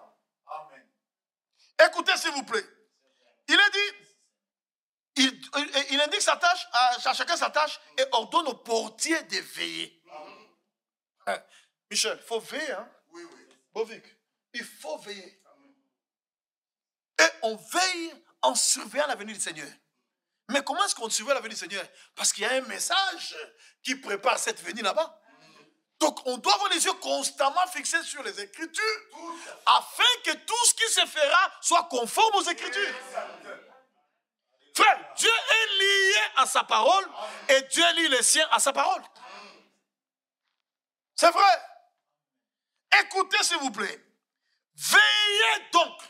Écoutez s'il vous plaît. Il est dit, il, il, il indique sa tâche, à chacun sa tâche, et ordonne au portier de veiller. Hein? Michel, il faut veiller. Hein? Oui, oui. Bovic, il faut veiller. Et on veille en surveillant la venue du Seigneur. Mais comment est-ce qu'on surveille la venue du Seigneur? Parce qu'il y a un message qui prépare cette venue là-bas. Donc on doit avoir les yeux constamment fixés sur les Écritures, afin que tout ce qui se fera soit conforme aux Écritures. Frère, Dieu est lié à sa parole et Dieu lie les siens à sa parole. C'est vrai. Écoutez s'il vous plaît. Veillez donc.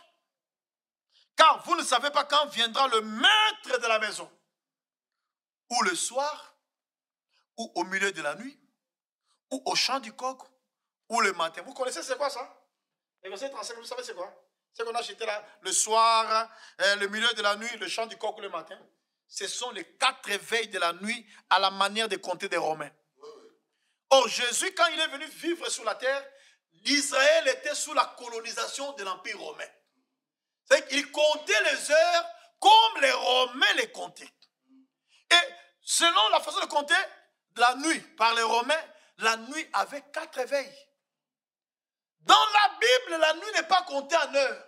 Car vous ne savez pas quand viendra le maître de la maison. Ou le soir, ou au milieu de la nuit, ou au chant du coq, ou le matin. Vous connaissez c'est quoi ça? Les versets trente-cinq, vous savez c'est quoi? C'est qu'on a acheté là le soir, euh, le milieu de la nuit, le chant du coq ou le matin. Ce sont les quatre veilles de la nuit à la manière de compter des Romains. Or, Jésus, quand il est venu vivre sur la terre, l'Israël était sous la colonisation de l'Empire romain. C'est qu'il comptait les heures comme les Romains les comptaient. Et selon la façon de compter la nuit par les Romains, la nuit avait quatre veilles. Dans la Bible, la nuit n'est pas comptée en heures.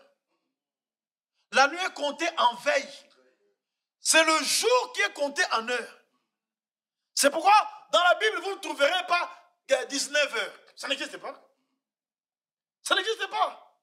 La nuit est comptée en veille. C'est le jour qui est compté en heures. C'est pourquoi dans la Bible, vous ne trouverez pas dix-neuf heures. Ça n'existe pas. Ça n'existe pas.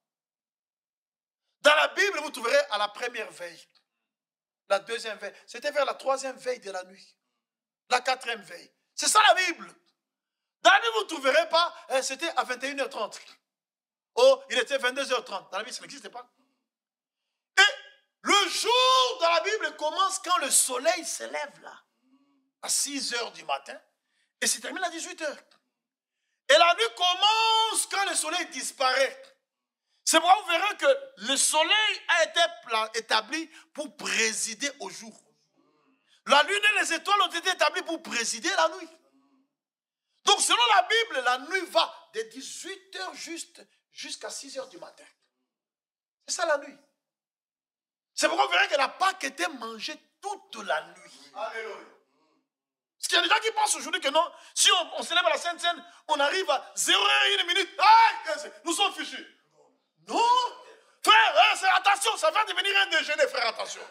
Dans la Bible, vous trouverez à la première veille, la deuxième veille. C'était vers la troisième veille de la nuit. La quatrième veille. C'est ça la Bible. Dans la Bible, vous ne trouverez pas, eh, c'était à vingt et une heures trente. Oh, il était vingt-deux heures trente. Dans la Bible, ça n'existe pas. Et le jour dans la Bible commence quand le soleil se lève là, à six heures du matin, et se termine à dix-huit heures. Et la nuit commence quand le soleil disparaît. C'est pourquoi vous verrez que le soleil a été établi pour présider au jour. La lune et les étoiles ont été établies pour présider la nuit. Donc selon la Bible, la nuit va de dix-huit heures juste jusqu'à six heures du matin. C'est ça la nuit. C'est pourquoi vous verrez que la Pâque était mangée toute la nuit. Alléluia. Parce qu'il y a des gens qui pensent aujourd'hui que non, si on, on célèbre la Sainte Seine, on arrive à zéro heure une minute. Ah, nous sommes fichus. Non. Frère, hein, attention, ça va devenir un déjeuner, frère, attention.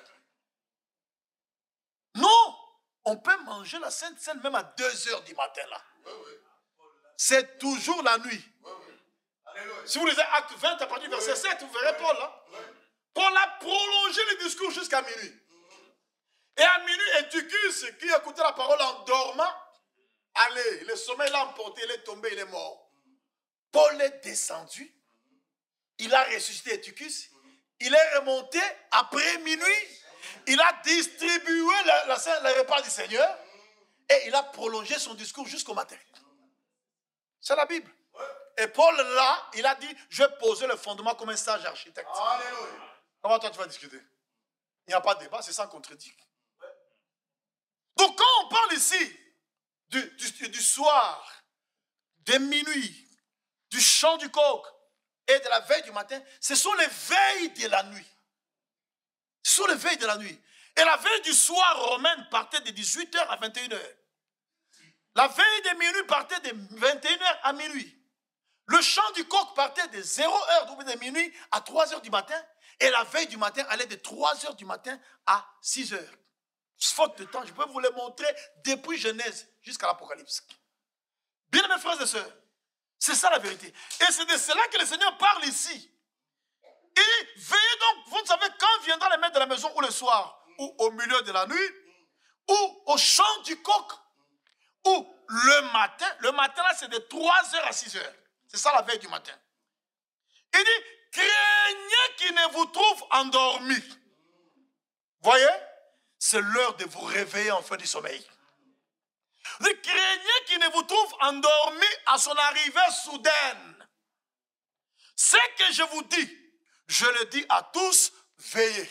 Non, on peut manger la Sainte Seine même à deux heures du matin là. C'est toujours la nuit. Si vous lisez Acte vingt à partir du verset sept, vous verrez Paul là. Paul a prolongé le discours jusqu'à minuit. Et à minuit, Eutychus, qui écoutait la parole en dormant, allez, le sommeil l'a emporté, il est tombé, il est mort. Paul est descendu, il a ressuscité Eutychus, il est remonté après minuit, il a distribué la, la, la repas du Seigneur et il a prolongé son discours jusqu'au matin. C'est la Bible. Et Paul, là, il a dit, je vais poser le fondement comme un sage architecte. Alléluia. Comment toi tu vas discuter? Il n'y a pas de débat, c'est sans contredire. Donc quand on parle ici du, du, du soir, de minuit, du chant du coq et de la veille du matin, ce sont les veilles de la nuit. Ce sont les veilles de la nuit. Et la veille du soir romaine partait de dix-huit heures à vingt et une heures. La veille de minuit partait de vingt et une heures à minuit. Le chant du coq partait de zéro heure de minuit à trois heures du matin. Et la veille du matin allait de trois heures du matin à six heures. Faute de temps, je peux vous le montrer depuis Genèse jusqu'à l'Apocalypse. Bien mes frères et sœurs, c'est ça la vérité. Et c'est de cela que le Seigneur parle ici. Et veillez donc, vous ne savez quand viendra le maître de la maison ou le soir, ou au milieu de la nuit, ou au chant du coq, ou le matin. Le matin là c'est de trois heures à six heures. C'est ça la veille du matin. Il dit, craignez qu'il ne vous trouve endormi. Voyez? C'est l'heure de vous réveiller en fin du sommeil. Vous craignez qu'il ne vous trouve endormi à son arrivée soudaine. Ce que je vous dis, je le dis à tous, veillez.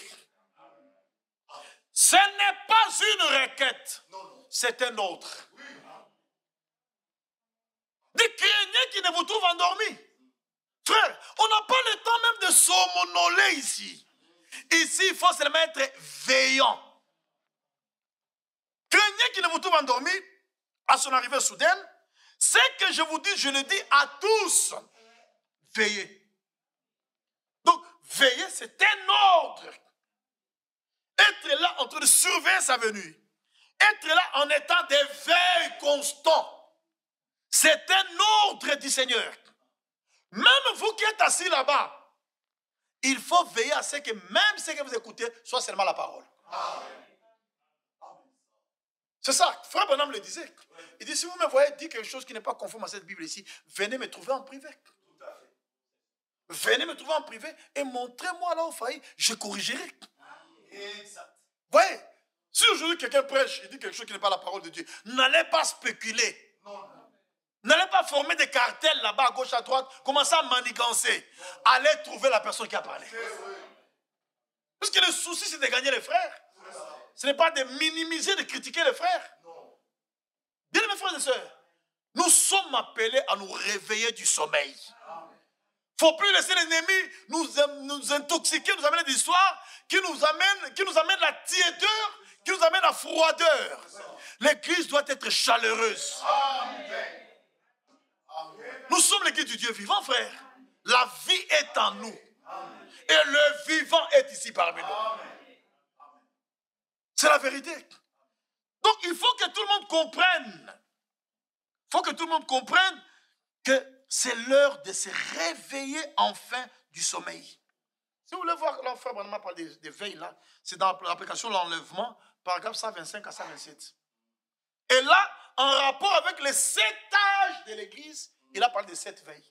Ce n'est pas une requête, c'est un autre. Vous craignez qu'il ne vous trouve endormi. Frère, on n'a pas le temps même de somnoler ici. Ici, il faut seulement être veillant. Craignez qu'il ne vous trouve endormi à son arrivée soudaine. Ce que je vous dis, je le dis à tous. Veillez. Donc, veiller, c'est un ordre. Être là en train de surveiller sa venue. Être là en étant d'éveil constant. C'est un ordre du Seigneur. Même vous qui êtes assis là-bas, il faut veiller à ce que même ce que vous écoutez soit seulement la parole. Amen. C'est ça, frère Branham le disait. Il dit, si vous me voyez dire quelque chose qui n'est pas conforme à cette Bible ici, venez me trouver en privé. Venez me trouver en privé et montrez-moi là où faillit, je corrigerai. Exact. Vous voyez, si aujourd'hui quelqu'un prêche, il dit quelque chose qui n'est pas la parole de Dieu, n'allez pas spéculer. N'allez pas former des cartels là-bas à gauche, à droite, commencez à manigancer. Allez trouver la personne qui a parlé. Parce que le souci, c'est de gagner les frères. Ce n'est pas de minimiser, de critiquer les frères. Bien mes frères et sœurs, nous sommes appelés à nous réveiller du sommeil. Il ne faut plus laisser l'ennemi nous, nous intoxiquer, nous amener des histoires qui nous amènent, qui nous amènent la tiédeur, qui nous amènent la froideur. L'église doit être chaleureuse. Nous sommes l'église du Dieu vivant, frère. La vie est en nous. Et le vivant est ici parmi nous. C'est la vérité. Donc il faut que tout le monde comprenne. Il faut que tout le monde comprenne que c'est l'heure de se réveiller enfin du sommeil. Si vous voulez voir, là, frère Branham parle des, des veilles, là, c'est dans l'application de l'enlèvement, paragraphe cent vingt-cinq à cent vingt-sept. Et là, en rapport avec les sept âges de l'église, il a parlé de sept veilles.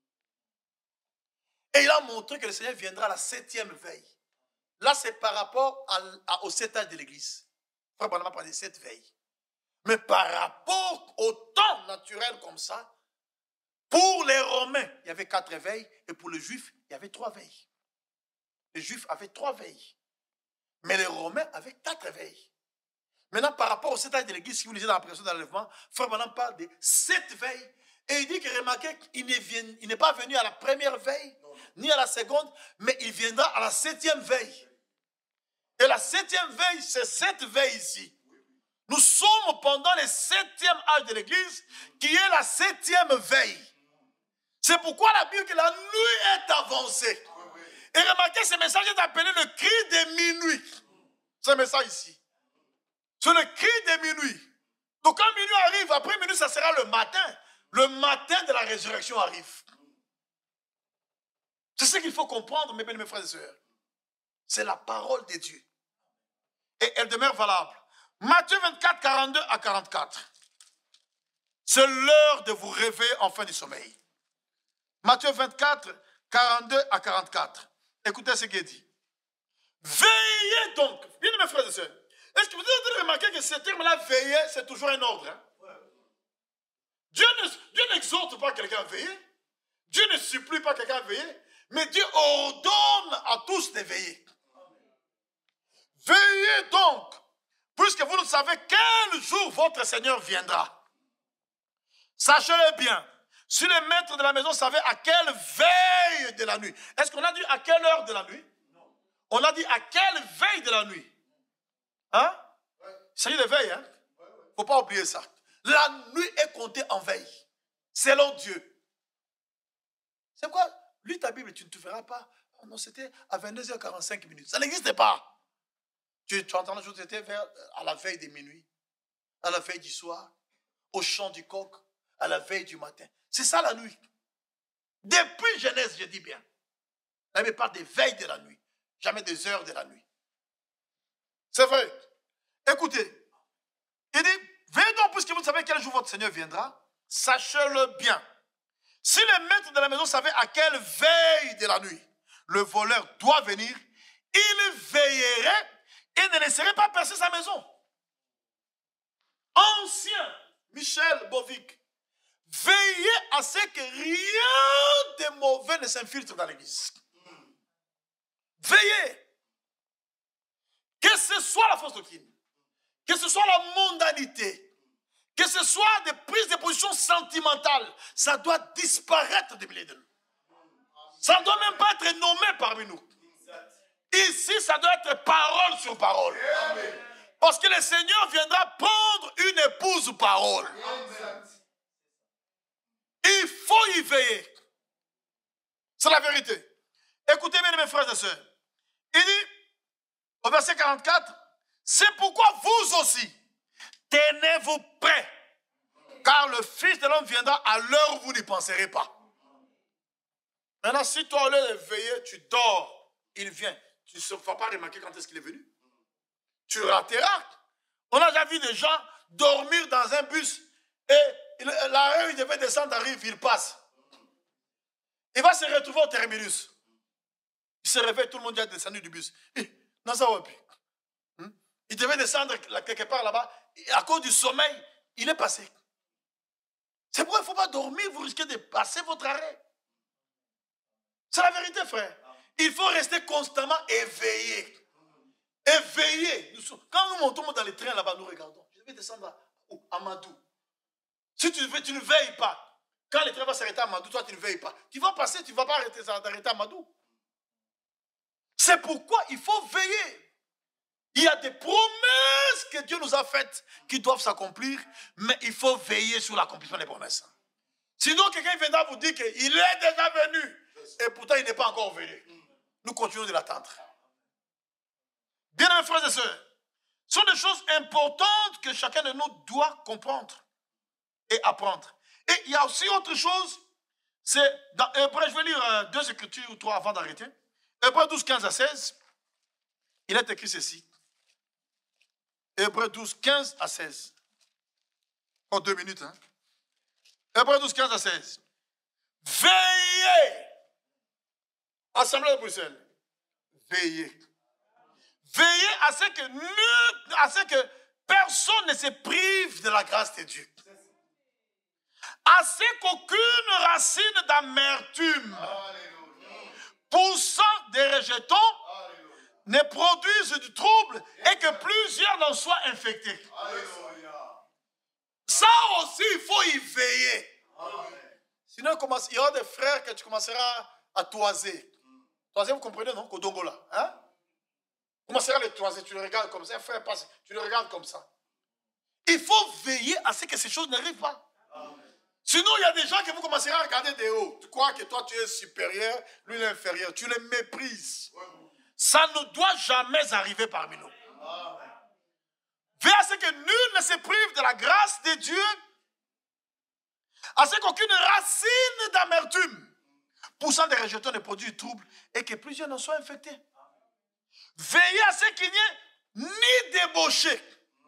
Et il a montré que le Seigneur viendra à la septième veille. Là, c'est par rapport à, à, aux sept âges de l'église. Frère Branham parle de sept veilles. Mais par rapport au temps naturel comme ça, pour les Romains, il y avait quatre veilles, et pour les Juifs, il y avait trois veilles. Les Juifs avaient trois veilles, mais les Romains avaient quatre veilles. Maintenant, par rapport aux sept âges de l'église, si vous lisez dans la prédication de l'enlèvement, frère Branham parle de sept veilles, et il dit que remarquez qu'il n'est pas venu à la première veille, ni à la seconde, mais il viendra à la septième veille. Et la septième veille, c'est cette veille ici. Nous sommes pendant le septième âge de l'église, qui est la septième veille. C'est pourquoi la Bible dit que la nuit est avancée. Et remarquez, ce message est appelé le cri de minuit. Ce message ici. C'est le cri de minuit. Donc quand minuit arrive, après minuit, ça sera le matin. Le matin de la résurrection arrive. C'est ce qu'il faut comprendre, mes bien, mes frères et sœurs. C'est la parole de Dieu. Et elle demeure valable. Matthieu vingt-quatre, quarante-deux à quarante-quatre. C'est l'heure de vous réveiller en fin du sommeil. Matthieu vingt-quatre, quarante-deux à quarante-quatre. Écoutez ce qu'il dit. Veillez donc. Bien mes frères et sœurs. Est-ce que vous avez remarqué que ce terme-là, veiller, c'est toujours un ordre, hein? Dieu n'exhorte pas quelqu'un à veiller. Dieu ne supplie pas quelqu'un à veiller. Mais Dieu ordonne à tous de veiller. Veillez donc, puisque vous ne savez quel jour votre Seigneur viendra. Sachez-le bien. Si le maître de la maison savait à quelle veille de la nuit. Est-ce qu'on a dit à quelle heure de la nuit? Non. On a dit à quelle veille de la nuit? Hein? Ouais. Il s'agit de veille, hein? Il ne ouais, ouais. faut pas oublier ça. La nuit est comptée en veille. Selon Dieu. C'est quoi? Lis ta Bible, tu ne te feras pas. Oh non, c'était à vingt-deux heures quarante-cinq minutes. Ça n'existe pas. Tu, tu entends la chose, c'était vers, à la veille de minuit, à la veille du soir, au chant du coq, à la veille du matin. C'est ça la nuit. Depuis Genèse, je dis bien. La Bible parle des veilles de la nuit, jamais des heures de la nuit. C'est vrai. Écoutez, il dit, veillez donc puisque vous savez quel jour votre Seigneur viendra, sachez-le bien. Si le maître de la maison savait à quelle veille de la nuit le voleur doit venir, il veillerait et ne laisserait pas percer sa maison. Ancien Michel Bovic, veillez à ce que rien de mauvais ne s'infiltre dans l'église. Veillez. Que ce soit la fausse doctrine, que ce soit la mondanité, que ce soit des prises de position sentimentales, ça doit disparaître des milieux de nous. Ça ne doit même pas être nommé parmi nous. Ici, ça doit être parole sur parole. Amen. Parce que le Seigneur viendra prendre une épouse parole. Amen. Il faut y veiller. C'est la vérité. Écoutez bien mes frères et sœurs. Il dit, au verset quarante-quatre, c'est pourquoi vous aussi, tenez-vous prêts, car le Fils de l'homme viendra à l'heure où vous n'y penserez pas. Maintenant, si toi, au lieu de veiller, tu dors, il vient. Tu ne vas pas remarquer quand est-ce qu'il est venu. Tu rateras. On a déjà vu des gens dormir dans un bus et l'arrêt où il devait descendre arrive, il passe. Il va se retrouver au terminus. Il se réveille, tout le monde est descendu du bus. Non, ça va plus. Il devait descendre quelque part là-bas. À cause du sommeil, il est passé. C'est pourquoi il ne faut pas dormir, vous risquez de passer votre arrêt. C'est la vérité, frère. Il faut rester constamment éveillé. Éveillé. Quand nous montons dans les trains là-bas, nous regardons. Je vais descendre à, où? À Madou. Si tu, tu ne veilles pas, quand le train va s'arrêter à Madou, toi tu ne veilles pas. Tu vas passer, tu ne vas pas arrêter, t'arrêter à Madou. C'est pourquoi il faut veiller. Il y a des promesses que Dieu nous a faites qui doivent s'accomplir, mais il faut veiller sur l'accomplissement des promesses. Sinon, quelqu'un viendra vous dire qu'il est déjà venu et pourtant il n'est pas encore venu. Nous continuons de l'attendre. Bien, mes frères et sœurs, ce sont des choses importantes que chacun de nous doit comprendre et apprendre. Et il y a aussi autre chose, c'est dans Hébreux, je vais lire deux écritures ou trois avant d'arrêter. Hébreux douze, quinze à seize, il est écrit ceci. Hébreux douze, quinze à seize. En deux minutes. Hein? Hébreux douze, quinze à seize. Veillez. Assemblée de Bruxelles. Veillez. Veillez à ce que, nul, à ce que personne ne se prive de la grâce de Dieu. À ce qu'aucune racine d'amertume, poussant des rejetons, ne produisent du trouble et que plusieurs n'en soient infectés. Alléluia. Ça aussi, il faut y veiller. Amen. Sinon, il y aura des frères que tu commenceras à toiser. Toiser, vous comprenez, non? Kodongola. Hein? Tu commenceras à les toiser, tu le regardes comme ça, un frère passe, tu le regardes comme ça. Il faut veiller à ce que ces choses n'arrivent pas. Amen. Sinon, il y a des gens que vous commencerez à regarder de haut. Tu crois que toi, tu es supérieur, lui, il est inférieur. Tu les méprises. Ouais. Ça ne doit jamais arriver parmi nous. Veillez à ce que nul ne se prive de la grâce de Dieu, à ce qu'aucune racine d'amertume poussant des rejetons ne produise du trouble et que plusieurs n'en soient infectés. Veillez à ce qu'il n'y ait ni débauché,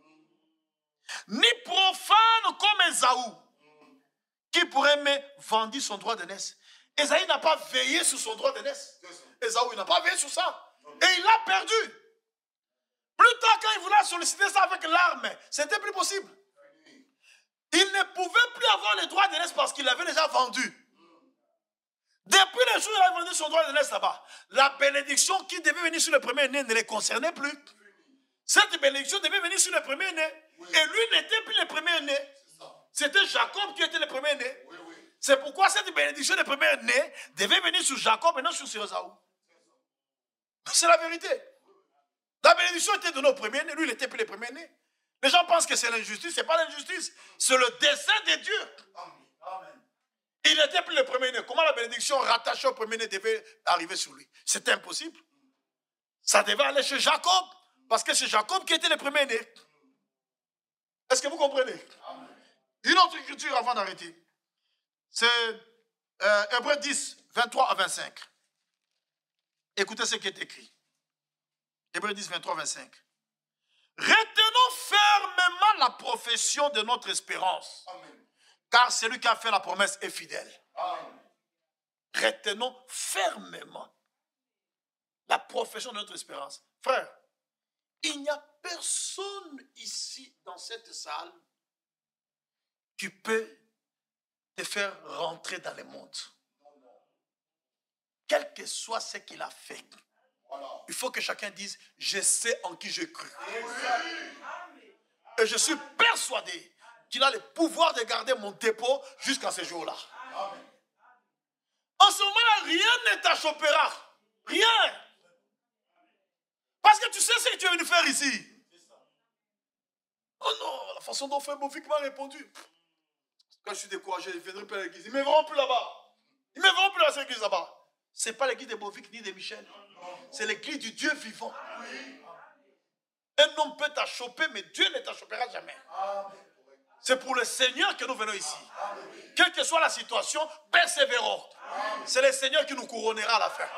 ni profane comme Ésaü, qui pourrait me vendre son droit d'aînesse. Ésaü n'a pas veillé sur son droit d'aînesse. Ésaü n'a pas veillé sur ça. Et il l'a perdu. Plus tard, quand il voulait solliciter ça avec l'arme, c'était plus possible. Il ne pouvait plus avoir le droit d'aînesse parce qu'il l'avait déjà vendu. Depuis le jour où il a vendu son droit d'aînesse là-bas, la bénédiction qui devait venir sur le premier-né ne les concernait plus. Cette bénédiction devait venir sur le premier-né. Oui. Et lui n'était plus le premier-né. C'était Jacob qui était le premier-né. Oui, oui. C'est pourquoi cette bénédiction du premier-né devait venir sur Jacob et non sur Ésaü. C'est la vérité. La bénédiction était donnée au premier-né, lui il n'était plus le premier-né. Les gens pensent que c'est l'injustice, ce n'est pas l'injustice, c'est le dessein de Dieu. Amen. Il n'était plus le premier-né. Comment la bénédiction rattachée au premier-né devait arriver sur lui? C'était impossible. Ça devait aller chez Jacob, parce que c'est Jacob qui était le premier-né. Est-ce que vous comprenez? Amen. Une autre écriture avant d'arrêter. C'est euh, Hébreux dix, vingt-trois à vingt-cinq. Écoutez ce qui est écrit. Hébreux dix, vingt-trois, vingt-cinq. Retenons fermement la profession de notre espérance. Amen. Car celui qui a fait la promesse est fidèle. Amen. Retenons fermement la profession de notre espérance. Frère, il n'y a personne ici dans cette salle qui peut te faire rentrer dans le monde. Quel que soit ce qu'il a fait, il faut que chacun dise, je sais en qui j'ai cru. Et je suis persuadé qu'il a le pouvoir de garder mon dépôt jusqu'à ce jour-là. En ce moment-là, rien ne t'achoppera. Rien. Parce que tu sais ce que tu es venu faire ici. Oh non, la façon dont Frère Bovic m'a répondu. Quand je suis découragé, je ne viendrai plus à l'église. Ils ne me verront plus là-bas. Ils ne me verront plus à cette église là-bas. Ce n'est pas l'église de Bovic ni de Michel. C'est l'église du Dieu vivant. Un homme peut t'achopper, mais Dieu ne t'achoppera jamais. C'est pour le Seigneur que nous venons ici. Quelle que soit la situation, persévérons. C'est le Seigneur qui nous couronnera à la fin.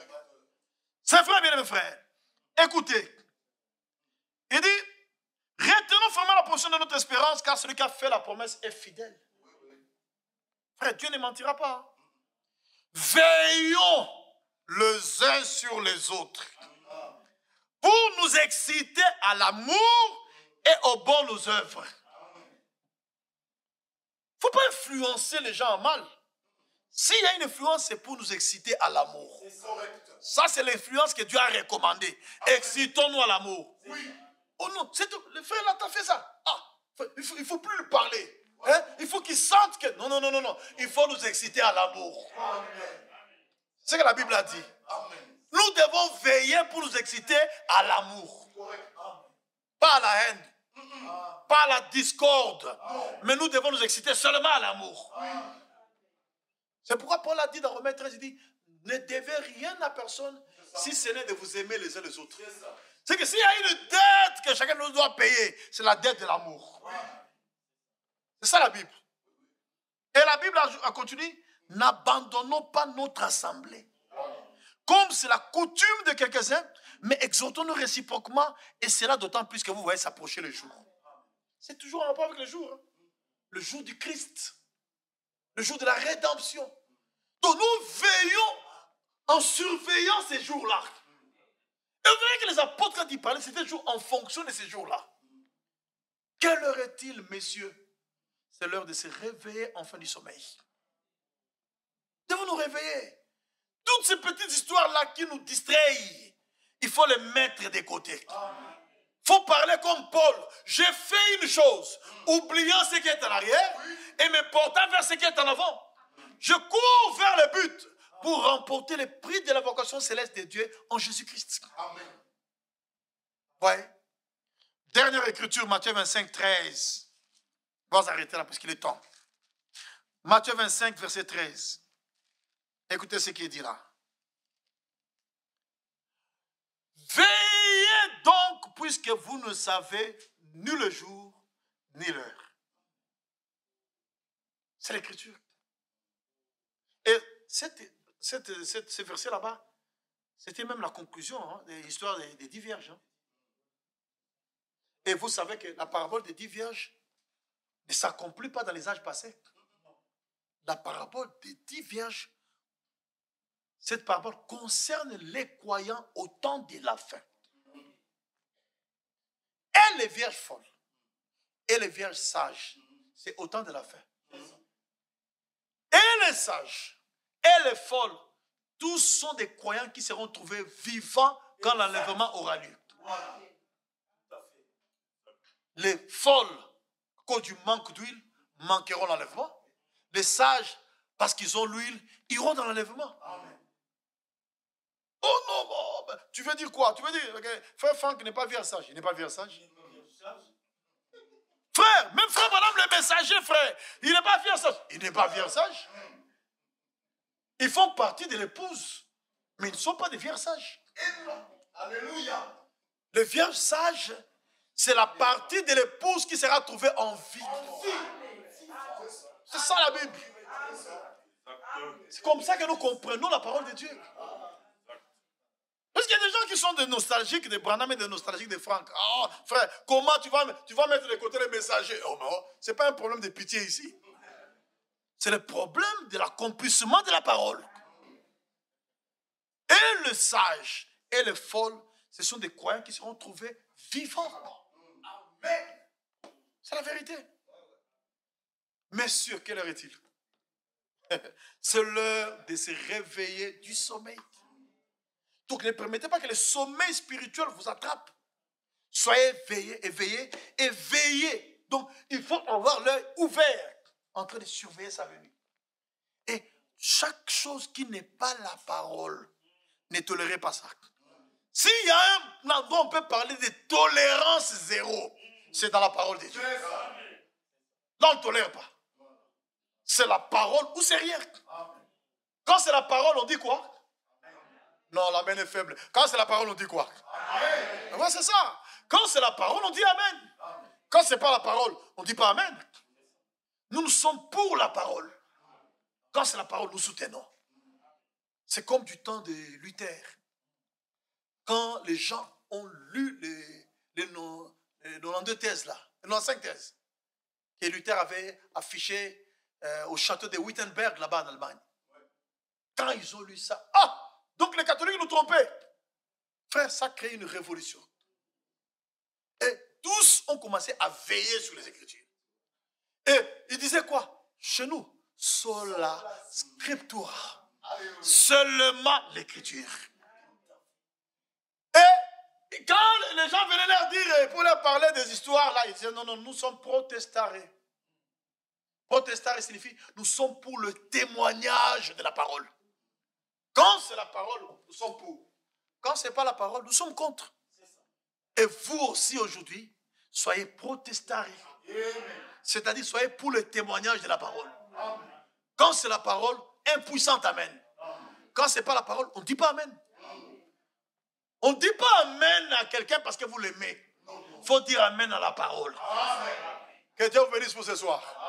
C'est frère, bien mes frères. Écoutez. Il dit, Retenons vraiment la portion de notre espérance, car celui qui a fait la promesse est fidèle. Frère, Dieu ne mentira pas. Veillons les uns sur les autres pour nous exciter à l'amour et aux bonnes œuvres. Il ne faut pas influencer les gens en mal. S'il y a une influence, c'est pour nous exciter à l'amour. Ça, c'est l'influence que Dieu a recommandée. Excitons-nous à l'amour. Oui. Oh non, c'est tout. Le frère là, t'as fait ça. Ah, il ne faut, il faut plus lui parler. Hein? Il faut qu'il sente que... Non, non, non, non, non. Il faut nous exciter à l'amour. C'est ce que la Bible a dit. Amen. Nous devons veiller pour nous exciter à l'amour. Pas à la haine. Mm-mm. Pas à la discorde. Non. Mais nous devons nous exciter seulement à l'amour. C'est pourquoi Paul a dit dans Romains treize, il dit, ne devez rien à personne si ce n'est de vous aimer les uns les autres. C'est que s'il y a une dette que chacun de nous doit payer, c'est la dette de l'amour. C'est ça la Bible. Et la Bible a continué, n'abandonnons pas notre assemblée. Comme c'est la coutume de quelques-uns, mais exhortons-nous réciproquement, et cela d'autant plus que vous voyez s'approcher le jour. C'est toujours en rapport avec le jour. Hein? Le jour du Christ. Le jour de la rédemption. Donc nous veillons en surveillant ces jours-là. Et vous verrez que les apôtres, quand ils parlaient, c'était toujours en fonction de ces jours-là. Quelle heure est-il, messieurs? C'est l'heure de se réveiller en fin du sommeil. Devons nous réveiller. Toutes ces petites histoires-là qui nous distraient, il faut les mettre de côté. Il faut parler comme Paul. J'ai fait une chose, oubliant ce qui est en arrière et me portant vers ce qui est en avant. Je cours vers le but pour remporter le prix de la vocation céleste de Dieu en Jésus-Christ. Amen. Ouais. Dernière écriture, Matthieu vingt-cinq, treize. On va s'arrêter là parce qu'il est temps. Matthieu vingt-cinq, verset treize. Écoutez ce qu'il dit là. Veillez donc, puisque vous ne savez ni le jour, ni l'heure. C'est l'écriture. Et cette, cette, cette, ce verset là-bas, c'était même la conclusion hein, de l'histoire des, des dix vierges. Hein. Et vous savez que la parabole des dix vierges ne s'accomplit pas dans les âges passés. La parabole des dix vierges, cette parabole concerne les croyants au temps de la fin. Et les vierges folles, et les vierges sages, c'est au temps de la fin. Et les sages, et les folles, tous sont des croyants qui seront trouvés vivants quand l'enlèvement aura lieu. Les folles, à cause du manque d'huile, manqueront l'enlèvement. Les sages, parce qu'ils ont l'huile, iront dans l'enlèvement. Oh non, bon, ben, tu veux dire quoi? Tu veux dire, okay, frère Franck n'est pas vierge sage. Il n'est pas vierge sage. Frère, même frère madame le messager, frère, il n'est pas vierge sage. Il n'est pas vierge sage. Ils font partie de l'épouse, mais ils ne sont pas des vierges sages. Alléluia. Les vierges sages, c'est la partie de l'épouse qui sera trouvée en vie. C'est ça la Bible. C'est comme ça que nous comprenons la parole de Dieu. Parce qu'il y a des gens qui sont des nostalgiques de Branham et des nostalgiques de Franck. Ah, oh, frère, comment tu vas, tu vas mettre de côté les messagers? Oh, non, ce n'est pas un problème de pitié ici. C'est le problème de l'accomplissement de la parole. Et le sage et le folle, ce sont des croyants qui seront trouvés vivants. C'est la vérité. Messieurs, quelle heure est-il? C'est l'heure de se réveiller du sommeil. Donc ne permettez pas que le sommeil spirituel vous attrape. Soyez veillés, éveillés et veillez. Donc il faut avoir l'œil ouvert en train de surveiller sa venue. Et chaque chose qui n'est pas la parole, ne tolérez pas ça. S'il y a un endroit où on peut parler de tolérance zéro, c'est dans la parole de Dieu. Là, on ne tolère pas. C'est la parole ou c'est rien. Quand c'est la parole, on dit quoi? Non, la main est faible. Quand c'est la parole, on dit quoi? Amen. Ouais, c'est ça. Quand c'est la parole, on dit Amen. Amen. Quand ce n'est pas la parole, on ne dit pas Amen. Nous, nous sommes pour la parole. Quand c'est la parole, nous soutenons. C'est comme du temps de Luther. Quand les gens ont lu les, les, les quatre-vingt-douze thèses là, les quatre-vingt-quinze thèses, que Luther avait affiché euh, au château de Wittenberg là-bas en Allemagne. Quand ils ont lu ça, ah, donc les catholiques nous trompaient. Frère, ça a créé une révolution. Et tous ont commencé à veiller sur les Écritures. Et ils disaient quoi? Chez nous, sola scriptura. Seulement l'Écriture. Et quand les gens venaient leur dire, pour leur parler des histoires, là, ils disaient non, non, nous sommes protestarés. Protestarés signifie nous sommes pour le témoignage de la parole. Quand c'est la parole, nous sommes pour. Quand ce n'est pas la parole, nous sommes contre. Et vous aussi aujourd'hui, soyez protestarés. C'est-à-dire, soyez pour le témoignage de la parole. Quand c'est la parole, impuissante, amen. Quand ce n'est pas la parole, on ne dit pas amen. On ne dit pas amen à quelqu'un parce que vous l'aimez. Il faut dire amen à la parole. Que Dieu vous bénisse pour ce soir.